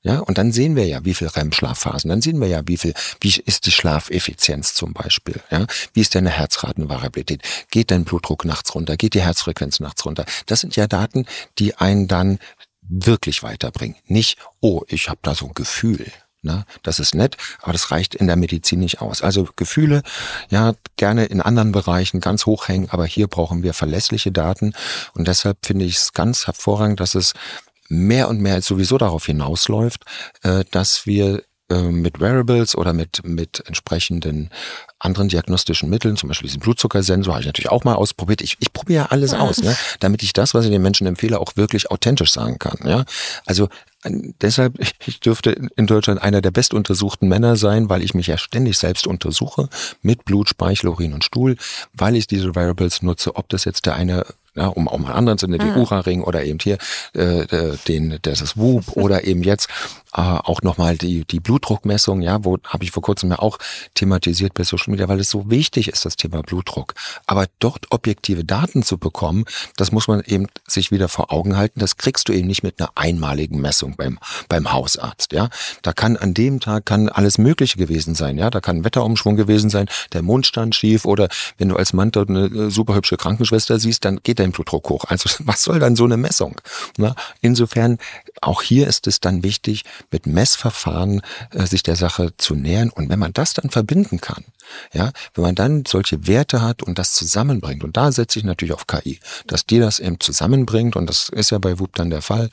Ja, und dann sehen wir ja, wie viel REM-Schlafphasen, dann sehen wir ja, wie ist die Schlafeffizienz zum Beispiel, ja, wie ist deine Herzratenvariabilität, geht dein Blutdruck nachts runter, geht die Herzfrequenz nachts runter. Das sind ja Daten, die einen dann wirklich weiterbringen. Nicht, oh, ich habe da so ein Gefühl. Na, das ist nett, aber das reicht in der Medizin nicht aus. Also Gefühle, ja, gerne in anderen Bereichen ganz hoch hängen, aber hier brauchen wir verlässliche Daten und deshalb finde ich es ganz hervorragend, dass es mehr und mehr als sowieso darauf hinausläuft, dass wir mit Wearables oder mit entsprechenden anderen diagnostischen Mitteln, zum Beispiel diesen Blutzuckersensor, habe ich natürlich auch mal ausprobiert. Ich probiere ja alles aus, ne, damit ich das, was ich den Menschen empfehle, auch wirklich authentisch sagen kann. Ja, also deshalb, ich dürfte in Deutschland einer der bestuntersuchten Männer sein, weil ich mich ja ständig selbst untersuche mit Blut, Speichel, Urin und Stuhl, weil ich diese Wearables nutze, ob das jetzt der eine, ja, um auch mal anderen zu nennen, die Oura-Ring oder eben hier das Whoop oder eben jetzt auch nochmal die Blutdruckmessung, ja, wo habe ich vor kurzem ja auch thematisiert bei Social Media, weil es so wichtig ist, das Thema Blutdruck. Aber dort objektive Daten zu bekommen, das muss man eben sich wieder vor Augen halten, das kriegst du eben nicht mit einer einmaligen Messung beim Hausarzt, ja. Da kann an dem Tag alles Mögliche gewesen sein, ja. Da kann ein Wetterumschwung gewesen sein, der Mund stand schief oder wenn du als Mann dort eine super hübsche Krankenschwester siehst, dann geht dein Blutdruck hoch. Also was soll dann so eine Messung? Na, insofern, auch hier ist es dann wichtig, mit Messverfahren sich der Sache zu nähern. Und wenn man das dann verbinden kann, ja, wenn man dann solche Werte hat und das zusammenbringt, und da setze ich natürlich auf KI, dass die das eben zusammenbringt, und das ist ja bei Whoop dann der Fall,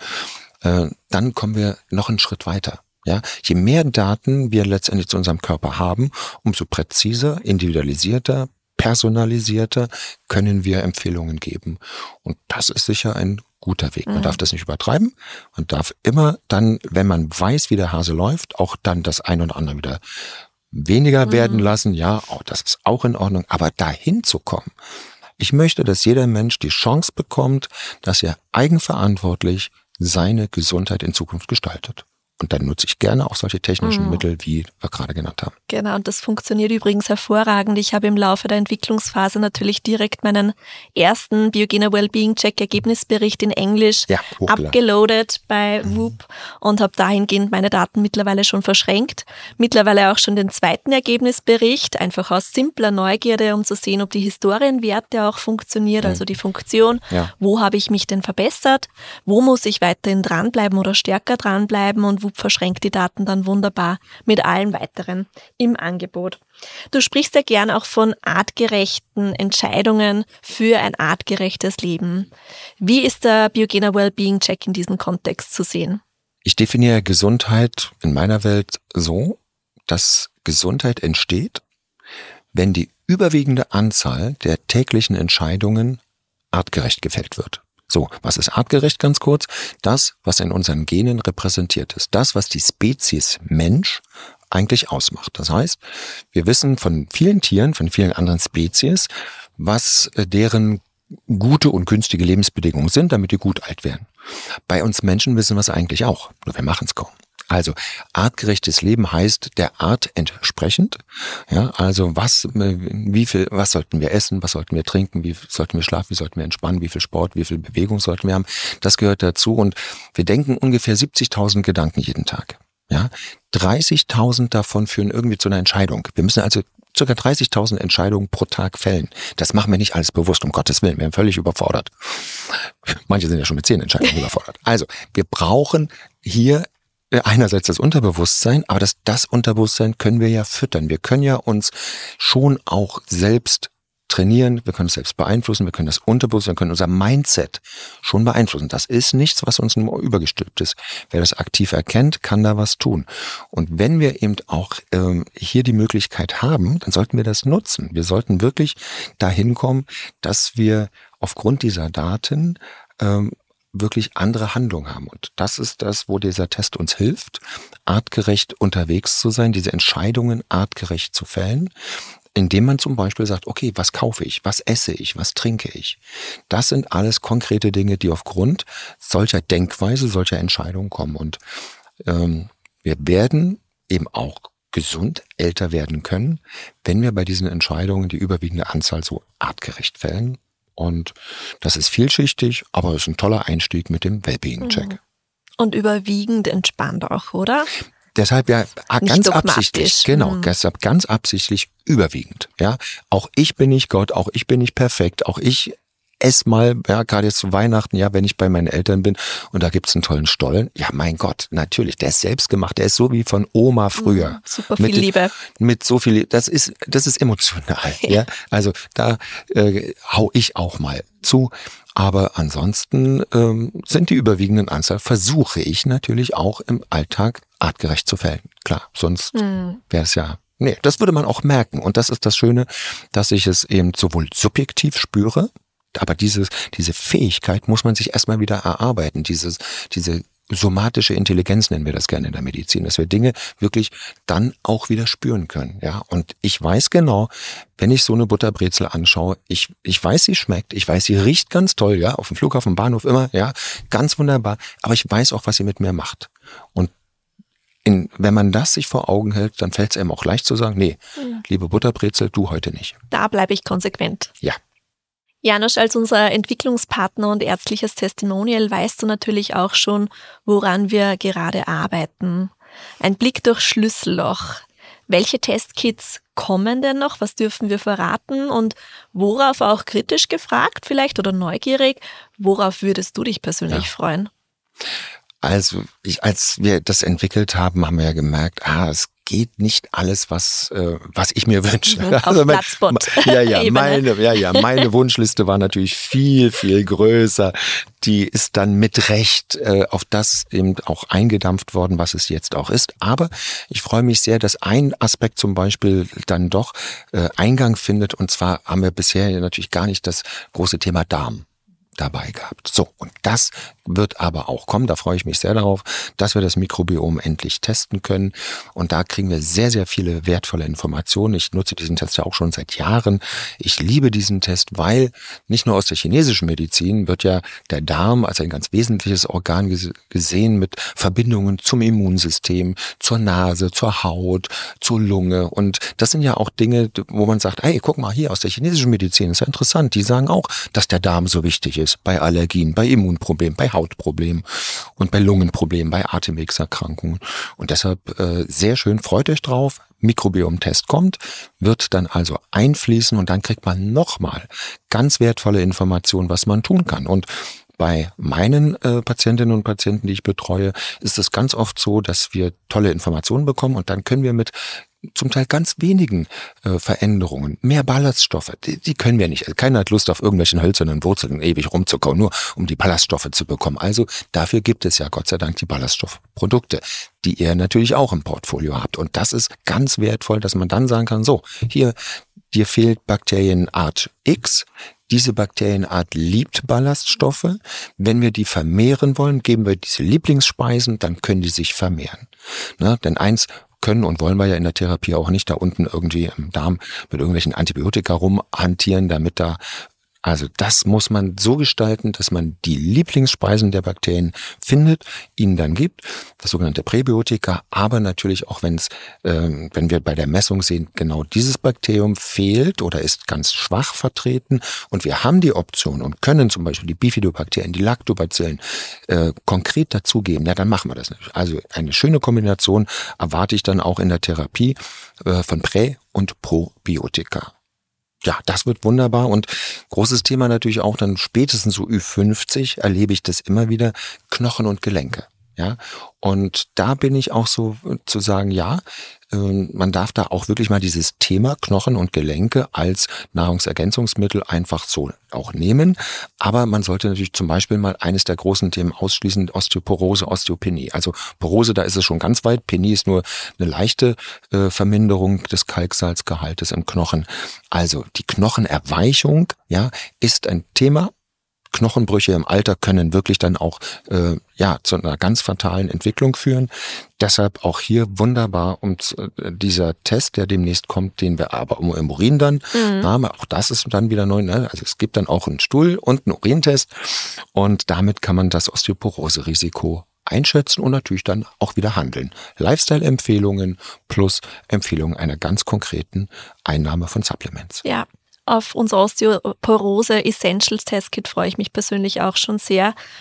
dann kommen wir noch einen Schritt weiter. Ja, je mehr Daten wir letztendlich zu unserem Körper haben, umso präziser, individualisierter, personalisierter können wir Empfehlungen geben. Und das ist sicher ein guter Weg. Man darf das nicht übertreiben. Man darf immer dann, wenn man weiß, wie der Hase läuft, auch dann das ein oder andere wieder weniger werden lassen. Ja, das ist auch in Ordnung. Aber dahin zu kommen, ich möchte, dass jeder Mensch die Chance bekommt, dass er eigenverantwortlich seine Gesundheit in Zukunft gestaltet. Und dann nutze ich gerne auch solche technischen Mittel, wie wir gerade genannt haben. Genau, und das funktioniert übrigens hervorragend. Ich habe im Laufe der Entwicklungsphase natürlich direkt meinen ersten Biogener Wellbeing Check Ergebnisbericht in Englisch abgeloadet bei Whoop und habe dahingehend meine Daten mittlerweile schon verschränkt. Mittlerweile auch schon den zweiten Ergebnisbericht, einfach aus simpler Neugierde, um zu sehen, ob die Historienwerte auch funktioniert, also die Funktion. Ja. Wo habe ich mich denn verbessert? Wo muss ich weiterhin dranbleiben oder stärker dranbleiben? Und Whoop verschränkt die Daten dann wunderbar mit allen weiteren im Angebot. Du sprichst ja gern auch von artgerechten Entscheidungen für ein artgerechtes Leben. Wie ist der Biogener Wellbeing Check in diesem Kontext zu sehen? Ich definiere Gesundheit in meiner Welt so, dass Gesundheit entsteht, wenn die überwiegende Anzahl der täglichen Entscheidungen artgerecht gefällt wird. So, was ist artgerecht ganz kurz? Das, was in unseren Genen repräsentiert ist. Das, was die Spezies Mensch eigentlich ausmacht. Das heißt, wir wissen von vielen Tieren, von vielen anderen Spezies, was deren gute und günstige Lebensbedingungen sind, damit die gut alt werden. Bei uns Menschen wissen wir es eigentlich auch, nur wir machen es kaum. Also artgerechtes Leben heißt der Art entsprechend. Ja, also was sollten wir essen, was sollten wir trinken, wie sollten wir schlafen, wie sollten wir entspannen, wie viel Sport, wie viel Bewegung sollten wir haben. Das gehört dazu und wir denken ungefähr 70.000 Gedanken jeden Tag. Ja, 30.000 davon führen irgendwie zu einer Entscheidung. Wir müssen also ca. 30.000 Entscheidungen pro Tag fällen. Das machen wir nicht alles bewusst, um Gottes Willen. Wir werden völlig überfordert. Manche sind ja schon mit 10 Entscheidungen überfordert. Also, wir brauchen hier einerseits das Unterbewusstsein, aber das Unterbewusstsein können wir ja füttern. Wir können ja uns schon auch selbst trainieren, wir können es selbst beeinflussen, wir können das Unterbewusstsein, wir können unser Mindset schon beeinflussen. Das ist nichts, was uns nur übergestülpt ist. Wer das aktiv erkennt, kann da was tun. Und wenn wir eben auch hier die Möglichkeit haben, dann sollten wir das nutzen. Wir sollten wirklich dahin kommen, dass wir aufgrund dieser Daten wirklich andere Handlungen haben. Und das ist das, wo dieser Test uns hilft, artgerecht unterwegs zu sein, diese Entscheidungen artgerecht zu fällen, indem man zum Beispiel sagt, okay, was kaufe ich, was esse ich, was trinke ich. Das sind alles konkrete Dinge, die aufgrund solcher Denkweise, solcher Entscheidungen kommen. Und wir werden eben auch gesund älter werden können, wenn wir bei diesen Entscheidungen die überwiegende Anzahl so artgerecht fällen. Und das ist vielschichtig, aber es ist ein toller Einstieg mit dem Wellbeing-Check. Und überwiegend entspannt auch, oder? Deshalb ja Nicht ganz dogmatisch. absichtlich, genau, deshalb ganz absichtlich überwiegend. Ja, auch ich bin nicht Gott, auch ich bin nicht perfekt, auch ich esse mal, ja, gerade jetzt zu Weihnachten, ja, wenn ich bei meinen Eltern bin und da gibt's einen tollen Stollen, ja, mein Gott, natürlich, der ist selbst gemacht, der ist so wie von Oma früher. Super viel Liebe. Mit so viel, das ist emotional, ja. Also da hau ich auch mal zu. Aber ansonsten sind die überwiegenden Anzahl, versuche ich natürlich auch im Alltag artgerecht zu fällen. Klar, sonst wäre es ja, nee, das würde man auch merken. Und das ist das Schöne, dass ich es eben sowohl subjektiv spüre, aber diese Fähigkeit muss man sich erstmal wieder erarbeiten, diese somatische Intelligenz nennen wir das gerne in der Medizin, dass wir Dinge wirklich dann auch wieder spüren können, ja. Und ich weiß genau, wenn ich so eine Butterbrezel anschaue, ich weiß, sie schmeckt, ich weiß, sie riecht ganz toll, ja, auf dem Flughafen, im Bahnhof immer, ja, ganz wunderbar, aber ich weiß auch, was sie mit mir macht. Und wenn man das sich vor Augen hält, dann fällt es einem auch leicht zu sagen, nee, liebe Butterbrezel, du heute nicht. Da bleibe ich konsequent. Ja. Janosch, als unser Entwicklungspartner und ärztliches Testimonial weißt du natürlich auch schon, woran wir gerade arbeiten. Ein Blick durch Schlüsselloch. Welche Testkits kommen denn noch? Was dürfen wir verraten? Und worauf auch kritisch gefragt vielleicht oder neugierig? Worauf würdest du dich persönlich freuen? Also, als wir das entwickelt haben, haben wir ja gemerkt, es geht nicht alles, was ich mir wünsche. Auf also Platzbot. Meine Wunschliste war natürlich viel, viel größer. Die ist dann mit Recht auf das eben auch eingedampft worden, was es jetzt auch ist. Aber ich freue mich sehr, dass ein Aspekt zum Beispiel dann doch Eingang findet. Und zwar haben wir bisher natürlich gar nicht das große Thema Darm dabei gehabt. So, und das wird aber auch kommen, da freue ich mich sehr darauf, dass wir das Mikrobiom endlich testen können. Und da kriegen wir sehr, sehr viele wertvolle Informationen. Ich nutze diesen Test ja auch schon seit Jahren. Ich liebe diesen Test, weil nicht nur aus der chinesischen Medizin wird ja der Darm als ein ganz wesentliches Organ gesehen mit Verbindungen zum Immunsystem, zur Nase, zur Haut, zur Lunge. Und das sind ja auch Dinge, wo man sagt, hey, guck mal hier aus der chinesischen Medizin, ist ja interessant. Die sagen auch, dass der Darm so wichtig ist bei Allergien, bei Immunproblemen, bei Hautproblemen und bei Lungenproblemen, bei Atemwegserkrankungen. Und deshalb sehr schön, freut euch drauf. Mikrobiom-Test kommt, wird dann also einfließen und dann kriegt man nochmal ganz wertvolle Informationen, was man tun kann. Und bei meinen Patientinnen und Patienten, die ich betreue, ist es ganz oft so, dass wir tolle Informationen bekommen und dann können wir mit zum Teil ganz wenigen Veränderungen, mehr Ballaststoffe, die können wir nicht. Keiner hat Lust auf irgendwelchen hölzernen Wurzeln ewig rumzukauen, nur um die Ballaststoffe zu bekommen. Also dafür gibt es ja Gott sei Dank die Ballaststoffprodukte, die ihr natürlich auch im Portfolio habt. Und das ist ganz wertvoll, dass man dann sagen kann, so, hier, dir fehlt Bakterienart X, diese Bakterienart liebt Ballaststoffe. Wenn wir die vermehren wollen, geben wir diese Lieblingsspeisen, dann können die sich vermehren. Ne? Denn eins können und wollen wir ja in der Therapie auch nicht da unten irgendwie im Darm mit irgendwelchen Antibiotika rumhantieren, damit da, also das muss man so gestalten, dass man die Lieblingsspeisen der Bakterien findet, ihnen dann gibt, das sogenannte Präbiotika, aber natürlich auch wenn wir bei der Messung sehen, genau dieses Bakterium fehlt oder ist ganz schwach vertreten und wir haben die Option und können zum Beispiel die Bifidobakterien, die Lactobacillen konkret dazugeben, ja, dann machen wir das natürlich. Also eine schöne Kombination erwarte ich dann auch in der Therapie von Prä- und Probiotika. Ja, das wird wunderbar und großes Thema natürlich auch dann spätestens so Ü50 erlebe ich das immer wieder, Knochen und Gelenke. Ja, und da bin ich auch so zu sagen, ja, man darf da auch wirklich mal dieses Thema Knochen und Gelenke als Nahrungsergänzungsmittel einfach so auch nehmen. Aber man sollte natürlich zum Beispiel mal eines der großen Themen ausschließen, Osteoporose, Osteopenie. Also Porose, da ist es schon ganz weit. Penie ist nur eine leichte Verminderung des Kalksalzgehaltes im Knochen. Also die Knochenerweichung, ja, ist ein Thema. Knochenbrüche im Alter können wirklich dann auch zu einer ganz fatalen Entwicklung führen. Deshalb auch hier wunderbar dieser Test, der demnächst kommt, den wir aber im Urin dann haben. Auch das ist dann wieder neu. Ne? Also es gibt dann auch einen Stuhl- und einen Urintest und damit kann man das Osteoporose-Risiko einschätzen und natürlich dann auch wieder handeln. Lifestyle-Empfehlungen plus Empfehlungen einer ganz konkreten Einnahme von Supplements. Ja. Auf unser Osteoporose Essentials Test Kit freue ich mich persönlich auch schon sehr.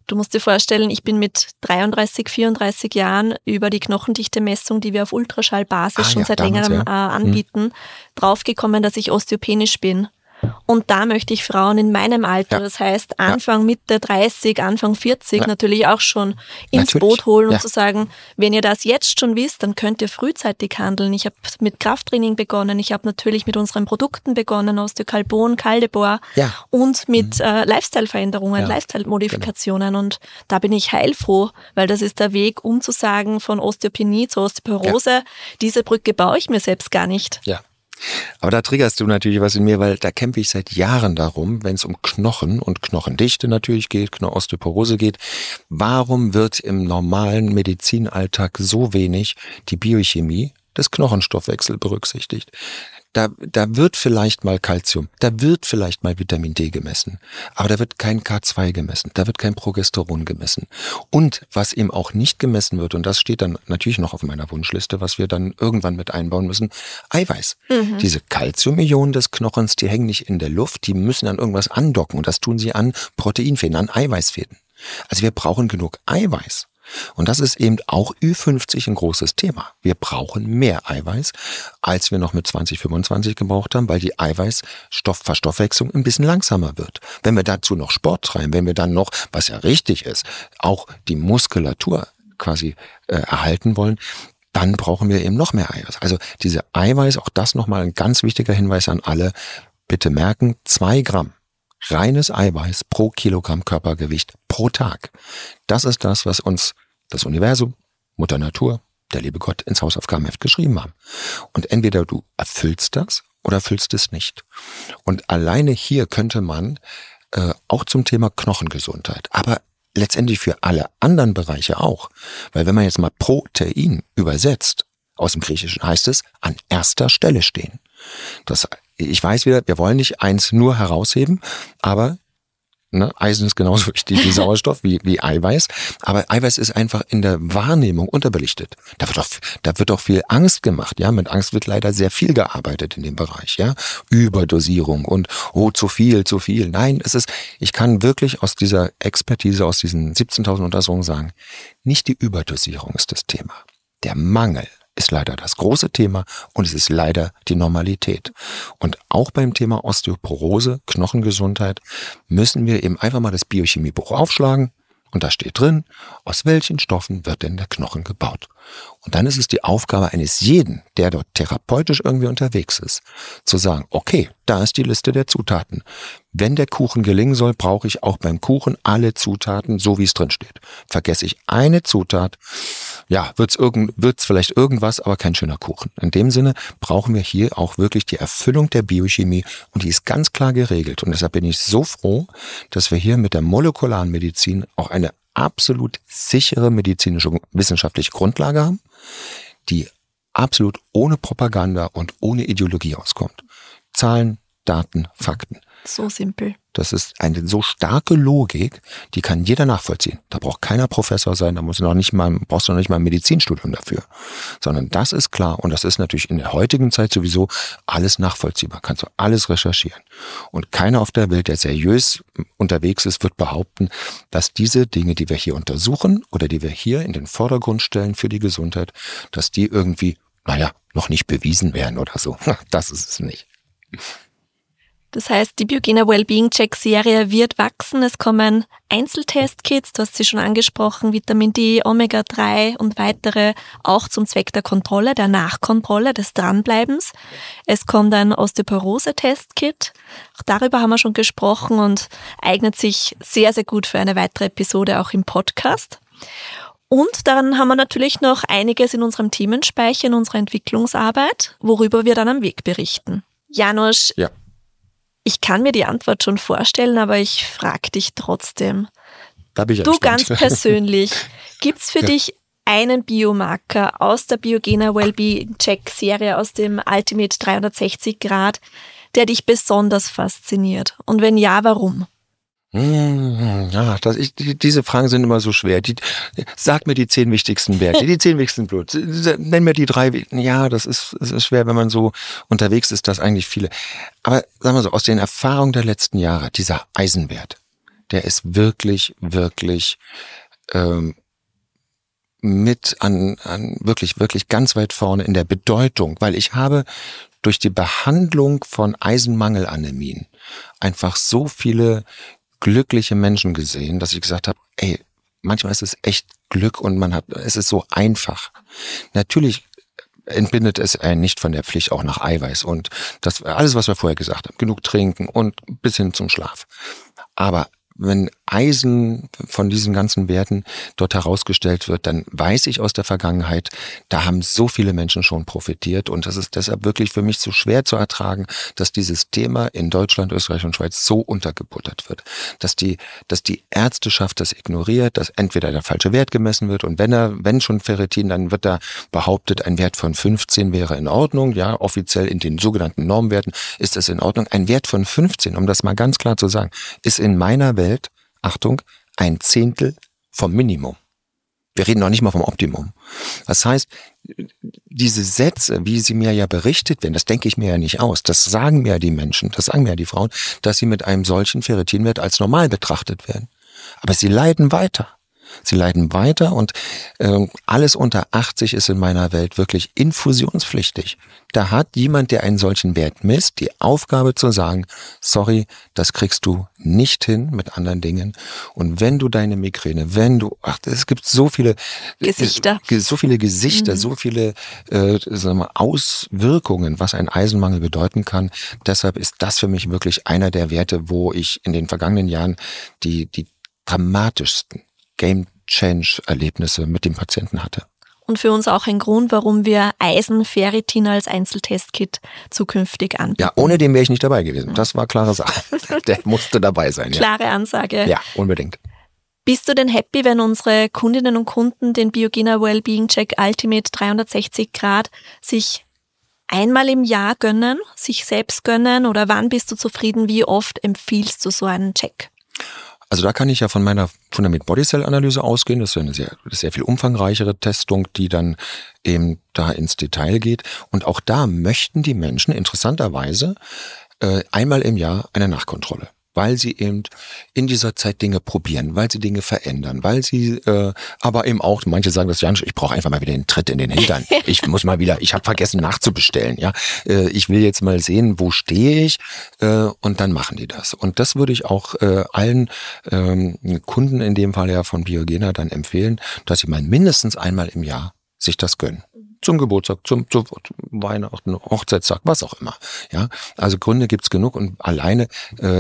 Du musst dir vorstellen, ich bin mit 33, 34 Jahren über die Knochendichte-Messung, die wir auf Ultraschallbasis schon seit längerem anbieten, draufgekommen, dass ich osteopenisch bin. Und da möchte ich Frauen in meinem Alter, das heißt Anfang, Mitte 30, Anfang 40 natürlich auch schon ins Boot holen und zu sagen, wenn ihr das jetzt schon wisst, dann könnt ihr frühzeitig handeln. Ich habe mit Krafttraining begonnen, ich habe natürlich mit unseren Produkten begonnen, Osteocalbon, Caldebor und mit Lifestyle-Veränderungen, Lifestyle-Modifikationen und da bin ich heilfroh, weil das ist der Weg, um zu sagen, von Osteopenie zur Osteoporose, diese Brücke baue ich mir selbst gar nicht. Ja. Aber da triggerst du natürlich was in mir, weil da kämpfe ich seit Jahren darum, wenn es um Knochen und Knochendichte natürlich geht, Osteoporose geht. Warum wird im normalen Medizinalltag so wenig die Biochemie des Knochenstoffwechsels berücksichtigt? Da wird vielleicht mal Calcium, da wird vielleicht mal Vitamin D gemessen, aber da wird kein K2 gemessen, da wird kein Progesteron gemessen. Und was eben auch nicht gemessen wird, und das steht dann natürlich noch auf meiner Wunschliste, was wir dann irgendwann mit einbauen müssen, Eiweiß. Diese Calcium-Ionen des Knochens, die hängen nicht in der Luft, die müssen an irgendwas andocken und das tun sie an Proteinfäden, an Eiweißfäden. Also wir brauchen genug Eiweiß. Und das ist eben auch Ü50 ein großes Thema. Wir brauchen mehr Eiweiß, als wir noch mit 2025 gebraucht haben, weil die Eiweißstoffverstoffwechslung ein bisschen langsamer wird. Wenn wir dazu noch Sport treiben, wenn wir dann noch, was ja richtig ist, auch die Muskulatur quasi erhalten wollen, dann brauchen wir eben noch mehr Eiweiß. Also diese Eiweiß, auch das nochmal ein ganz wichtiger Hinweis an alle, bitte merken, 2 Gramm. Reines Eiweiß pro Kilogramm Körpergewicht pro Tag. Das ist das, was uns das Universum, Mutter Natur, der liebe Gott ins Hausaufgabenheft geschrieben haben. Und entweder du erfüllst das oder erfüllst es nicht. Und alleine hier könnte man auch zum Thema Knochengesundheit, aber letztendlich für alle anderen Bereiche auch. Weil wenn man jetzt mal Protein übersetzt, aus dem Griechischen heißt es, an erster Stelle stehen. Ich weiß wieder, wir wollen nicht eins nur herausheben, aber Eisen ist genauso wichtig wie Sauerstoff, wie Eiweiß. Aber Eiweiß ist einfach in der Wahrnehmung unterbelichtet. Da wird doch viel Angst gemacht. Ja, mit Angst wird leider sehr viel gearbeitet in dem Bereich. Ja, Überdosierung und zu viel. Nein, ich kann wirklich aus dieser Expertise, aus diesen 17.000 Untersuchungen sagen, nicht die Überdosierung ist das Thema. Der Mangel ist leider das große Thema und es ist leider die Normalität. Und auch beim Thema Osteoporose, Knochengesundheit, müssen wir eben einfach mal das Biochemiebuch aufschlagen und da steht drin, aus welchen Stoffen wird denn der Knochen gebaut. Und dann ist es die Aufgabe eines jeden, der dort therapeutisch irgendwie unterwegs ist, zu sagen, okay, da ist die Liste der Zutaten. Wenn der Kuchen gelingen soll, brauche ich auch beim Kuchen alle Zutaten, so wie es drin steht. Vergesse ich eine Zutat, ja, wird's vielleicht irgendwas, aber kein schöner Kuchen. In dem Sinne brauchen wir hier auch wirklich die Erfüllung der Biochemie und die ist ganz klar geregelt. Und deshalb bin ich so froh, dass wir hier mit der molekularen Medizin auch eine absolut sichere medizinische wissenschaftliche Grundlage haben, die absolut ohne Propaganda und ohne Ideologie auskommt. Zahlen, Daten, Fakten. So simpel. Das ist eine so starke Logik, die kann jeder nachvollziehen. Da braucht keiner Professor sein, da brauchst du noch nicht mal ein Medizinstudium dafür. Sondern das ist klar und das ist natürlich in der heutigen Zeit sowieso alles nachvollziehbar. Kannst du alles recherchieren. Und keiner auf der Welt, der seriös unterwegs ist, wird behaupten, dass diese Dinge, die wir hier untersuchen oder die wir hier in den Vordergrund stellen für die Gesundheit, dass die irgendwie, noch nicht bewiesen werden oder so. Das ist es nicht. Das heißt, die Biogena Wellbeing Check Serie wird wachsen. Es kommen Einzeltestkits, du hast sie schon angesprochen, Vitamin D, Omega-3 und weitere, auch zum Zweck der Kontrolle, der Nachkontrolle, des Dranbleibens. Es kommt ein Osteoporose-Testkit. Auch darüber haben wir schon gesprochen und eignet sich sehr, sehr gut für eine weitere Episode auch im Podcast. Und dann haben wir natürlich noch einiges in unserem Themenspeicher, in unserer Entwicklungsarbeit, worüber wir dann am Weg berichten. Janusz, ja. Ich kann mir die Antwort schon vorstellen, aber ich frage dich trotzdem. Da bin ich du gespannt. Ganz persönlich, gibt's für dich einen Biomarker aus der Biogena Wellbeing Check Serie, aus dem Ultimate 360 Grad, der dich besonders fasziniert? Und wenn ja, warum? Ja, diese Fragen sind immer so schwer. Sag mir die 10 wichtigsten Werte, die 10 wichtigsten Blut. Nenn mir die 3. Ja, das ist schwer, wenn man so unterwegs ist, das eigentlich viele. Aber sagen wir so, aus den Erfahrungen der letzten Jahre, dieser Eisenwert, der ist wirklich, wirklich mit an wirklich, wirklich ganz weit vorne in der Bedeutung, weil ich habe durch die Behandlung von Eisenmangelanämien einfach so viele glückliche Menschen gesehen, dass ich gesagt habe, ey, manchmal ist es echt Glück und es ist so einfach. Natürlich entbindet es einen nicht von der Pflicht auch nach Eiweiß und das alles, was wir vorher gesagt haben, genug trinken und bis hin zum Schlaf. Aber wenn Eisen von diesen ganzen Werten dort herausgestellt wird, dann weiß ich aus der Vergangenheit, da haben so viele Menschen schon profitiert und das ist deshalb wirklich für mich so schwer zu ertragen, dass dieses Thema in Deutschland, Österreich und Schweiz so untergebuttert wird, dass die Ärzteschaft das ignoriert, dass entweder der falsche Wert gemessen wird und wenn schon Ferritin, dann wird da behauptet, ein Wert von 15 wäre in Ordnung, ja, offiziell in den sogenannten Normwerten ist es in Ordnung. Ein Wert von 15, um das mal ganz klar zu sagen, ist in meiner Welt, Achtung, 1/10 vom Minimum. Wir reden noch nicht mal vom Optimum. Das heißt, diese Sätze, wie sie mir ja berichtet werden, das denke ich mir ja nicht aus. Das sagen mir ja die Menschen, das sagen mir ja die Frauen, dass sie mit einem solchen Ferritinwert als normal betrachtet werden. Aber sie leiden weiter. Sie leiden weiter und alles unter 80 ist in meiner Welt wirklich infusionspflichtig. Da hat jemand, der einen solchen Wert misst, die Aufgabe zu sagen, sorry, das kriegst du nicht hin mit anderen Dingen. Und wenn du deine Migräne, es gibt so viele Gesichter, so viele Auswirkungen, was ein Eisenmangel bedeuten kann. Deshalb ist das für mich wirklich einer der Werte, wo ich in den vergangenen Jahren die dramatischsten Game-Change-Erlebnisse mit dem Patienten hatte. Und für uns auch ein Grund, warum wir Eisen-Ferritin als Einzeltestkit zukünftig anbieten. Ja, ohne den wäre ich nicht dabei gewesen. Das war klare Sache. Der musste dabei sein. Ja. Klare Ansage. Ja, unbedingt. Bist du denn happy, wenn unsere Kundinnen und Kunden den Biogena Wellbeing Check Ultimate 360 Grad sich einmal im Jahr gönnen, sich selbst gönnen? Oder wann bist du zufrieden? Wie oft empfiehlst du so einen Check? Also da kann ich ja von meiner Fundament Body Cell Analyse ausgehen. Das ist eine sehr viel umfangreichere Testung, die dann eben da ins Detail geht. Und auch da möchten die Menschen interessanterweise einmal im Jahr eine Nachkontrolle, weil sie eben in dieser Zeit Dinge probieren, weil sie Dinge verändern, weil sie aber eben auch, manche sagen das, Janusz, ich brauche einfach mal wieder einen Tritt in den Hintern. Ich habe vergessen nachzubestellen. Ja, ich will jetzt mal sehen, wo stehe ich und dann machen die das. Und das würde ich auch allen Kunden in dem Fall ja von Biogena dann empfehlen, dass sie mal mindestens einmal im Jahr sich das gönnen. Zum Geburtstag, zu Weihnachten, Hochzeitstag, was auch immer. Ja, also Gründe gibt's genug und alleine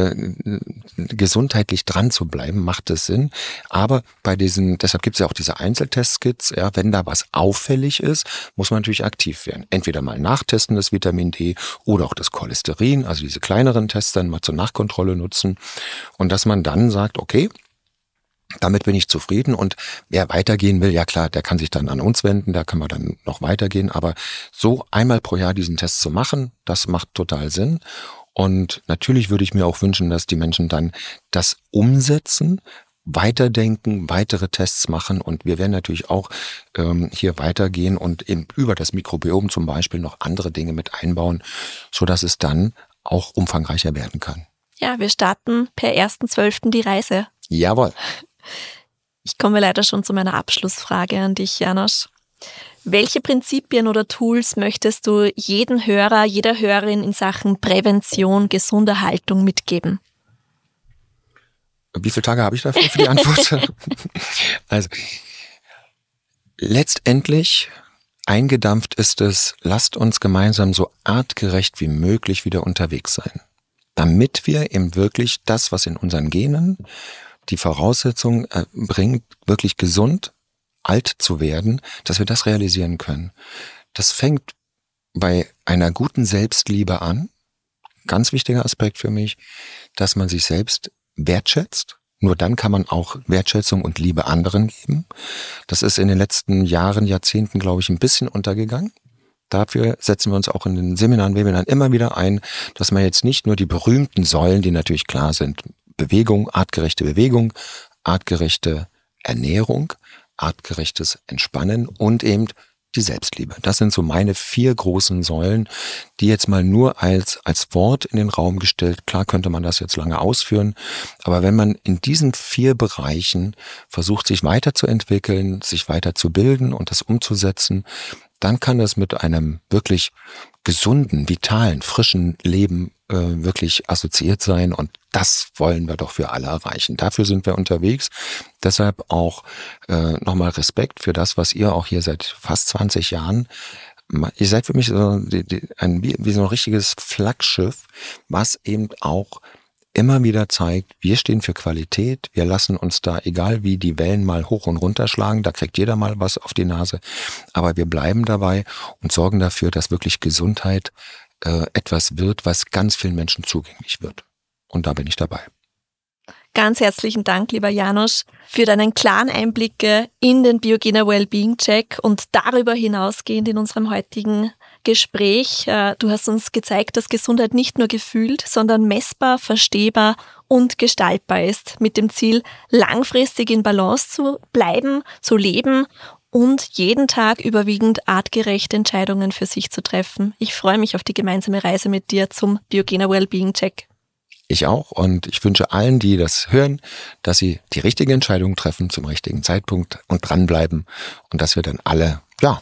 gesundheitlich dran zu bleiben, macht es Sinn. Aber deshalb gibt's ja auch diese Einzeltestkits. Ja, wenn da was auffällig ist, muss man natürlich aktiv werden. Entweder mal nachtesten, das Vitamin D oder auch das Cholesterin, also diese kleineren Tests dann mal zur Nachkontrolle nutzen und dass man dann sagt, okay, damit bin ich zufrieden und wer weitergehen will, ja klar, der kann sich dann an uns wenden, da kann man dann noch weitergehen, aber so einmal pro Jahr diesen Test zu machen, das macht total Sinn und natürlich würde ich mir auch wünschen, dass die Menschen dann das umsetzen, weiterdenken, weitere Tests machen und wir werden natürlich auch hier weitergehen und eben über das Mikrobiom zum Beispiel noch andere Dinge mit einbauen, sodass es dann auch umfangreicher werden kann. Ja, wir starten per 1.12. die Reise. Jawohl. Ich komme leider schon zu meiner Abschlussfrage an dich, Janusz. Welche Prinzipien oder Tools möchtest du jedem Hörer, jeder Hörerin in Sachen Prävention, gesunder Haltung mitgeben? Wie viele Tage habe ich dafür für die Antwort? Also, letztendlich eingedampft ist es, lasst uns gemeinsam so artgerecht wie möglich wieder unterwegs sein. Damit wir eben wirklich das, was in unseren Genen die Voraussetzung bringt, wirklich gesund alt zu werden, dass wir das realisieren können. Das fängt bei einer guten Selbstliebe an. Ganz wichtiger Aspekt für mich, dass man sich selbst wertschätzt. Nur dann kann man auch Wertschätzung und Liebe anderen geben. Das ist in den letzten Jahren, Jahrzehnten, glaube ich, ein bisschen untergegangen. Dafür setzen wir uns auch in den Seminaren, Webinaren immer wieder ein, dass man jetzt nicht nur die berühmten Säulen, die natürlich klar sind, Bewegung, artgerechte Ernährung, artgerechtes Entspannen und eben die Selbstliebe. Das sind so meine 4 großen Säulen, die jetzt mal nur als Wort in den Raum gestellt. Klar könnte man das jetzt lange ausführen, aber wenn man in diesen 4 Bereichen versucht, sich weiterzuentwickeln, sich weiterzubilden und das umzusetzen, dann kann das mit einem wirklich gesunden, vitalen, frischen Leben wirklich assoziiert sein, und das wollen wir doch für alle erreichen. Dafür sind wir unterwegs. Deshalb auch nochmal Respekt für das, was ihr auch hier seit fast 20 Jahren, ihr seid für mich so wie so ein richtiges Flaggschiff, was eben auch immer wieder zeigt, wir stehen für Qualität, wir lassen uns da, egal wie die Wellen mal hoch und runter schlagen, da kriegt jeder mal was auf die Nase, aber wir bleiben dabei und sorgen dafür, dass wirklich Gesundheit etwas wird, was ganz vielen Menschen zugänglich wird. Und da bin ich dabei. Ganz herzlichen Dank, lieber János, für deinen klaren Einblicke in den Biogena Wellbeing Check und darüber hinausgehend in unserem heutigen Gespräch. Du hast uns gezeigt, dass Gesundheit nicht nur gefühlt, sondern messbar, verstehbar und gestaltbar ist, mit dem Ziel, langfristig in Balance zu bleiben, zu leben und jeden Tag überwiegend artgerechte Entscheidungen für sich zu treffen. Ich freue mich auf die gemeinsame Reise mit dir zum Biogena Wellbeing Check. Ich auch, und ich wünsche allen, die das hören, dass sie die richtige Entscheidung treffen zum richtigen Zeitpunkt und dranbleiben und dass wir dann alle,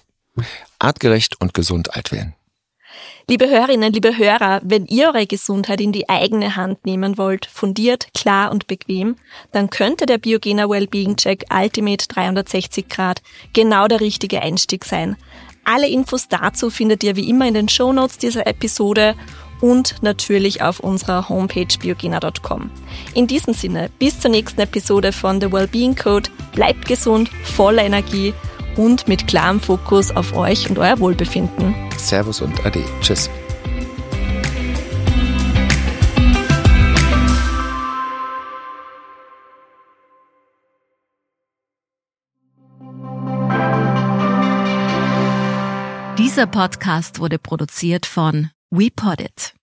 artgerecht und gesund alt werden. Liebe Hörerinnen, liebe Hörer, wenn ihr eure Gesundheit in die eigene Hand nehmen wollt, fundiert, klar und bequem, dann könnte der Biogena Wellbeing Check Ultimate 360 Grad genau der richtige Einstieg sein. Alle Infos dazu findet ihr wie immer in den Shownotes dieser Episode und natürlich auf unserer Homepage biogena.com. In diesem Sinne, bis zur nächsten Episode von The Wellbeing Code. Bleibt gesund, voller Energie und mit klarem Fokus auf euch und euer Wohlbefinden. Servus und Ade. Tschüss. Dieser Podcast wurde produziert von WePoddit.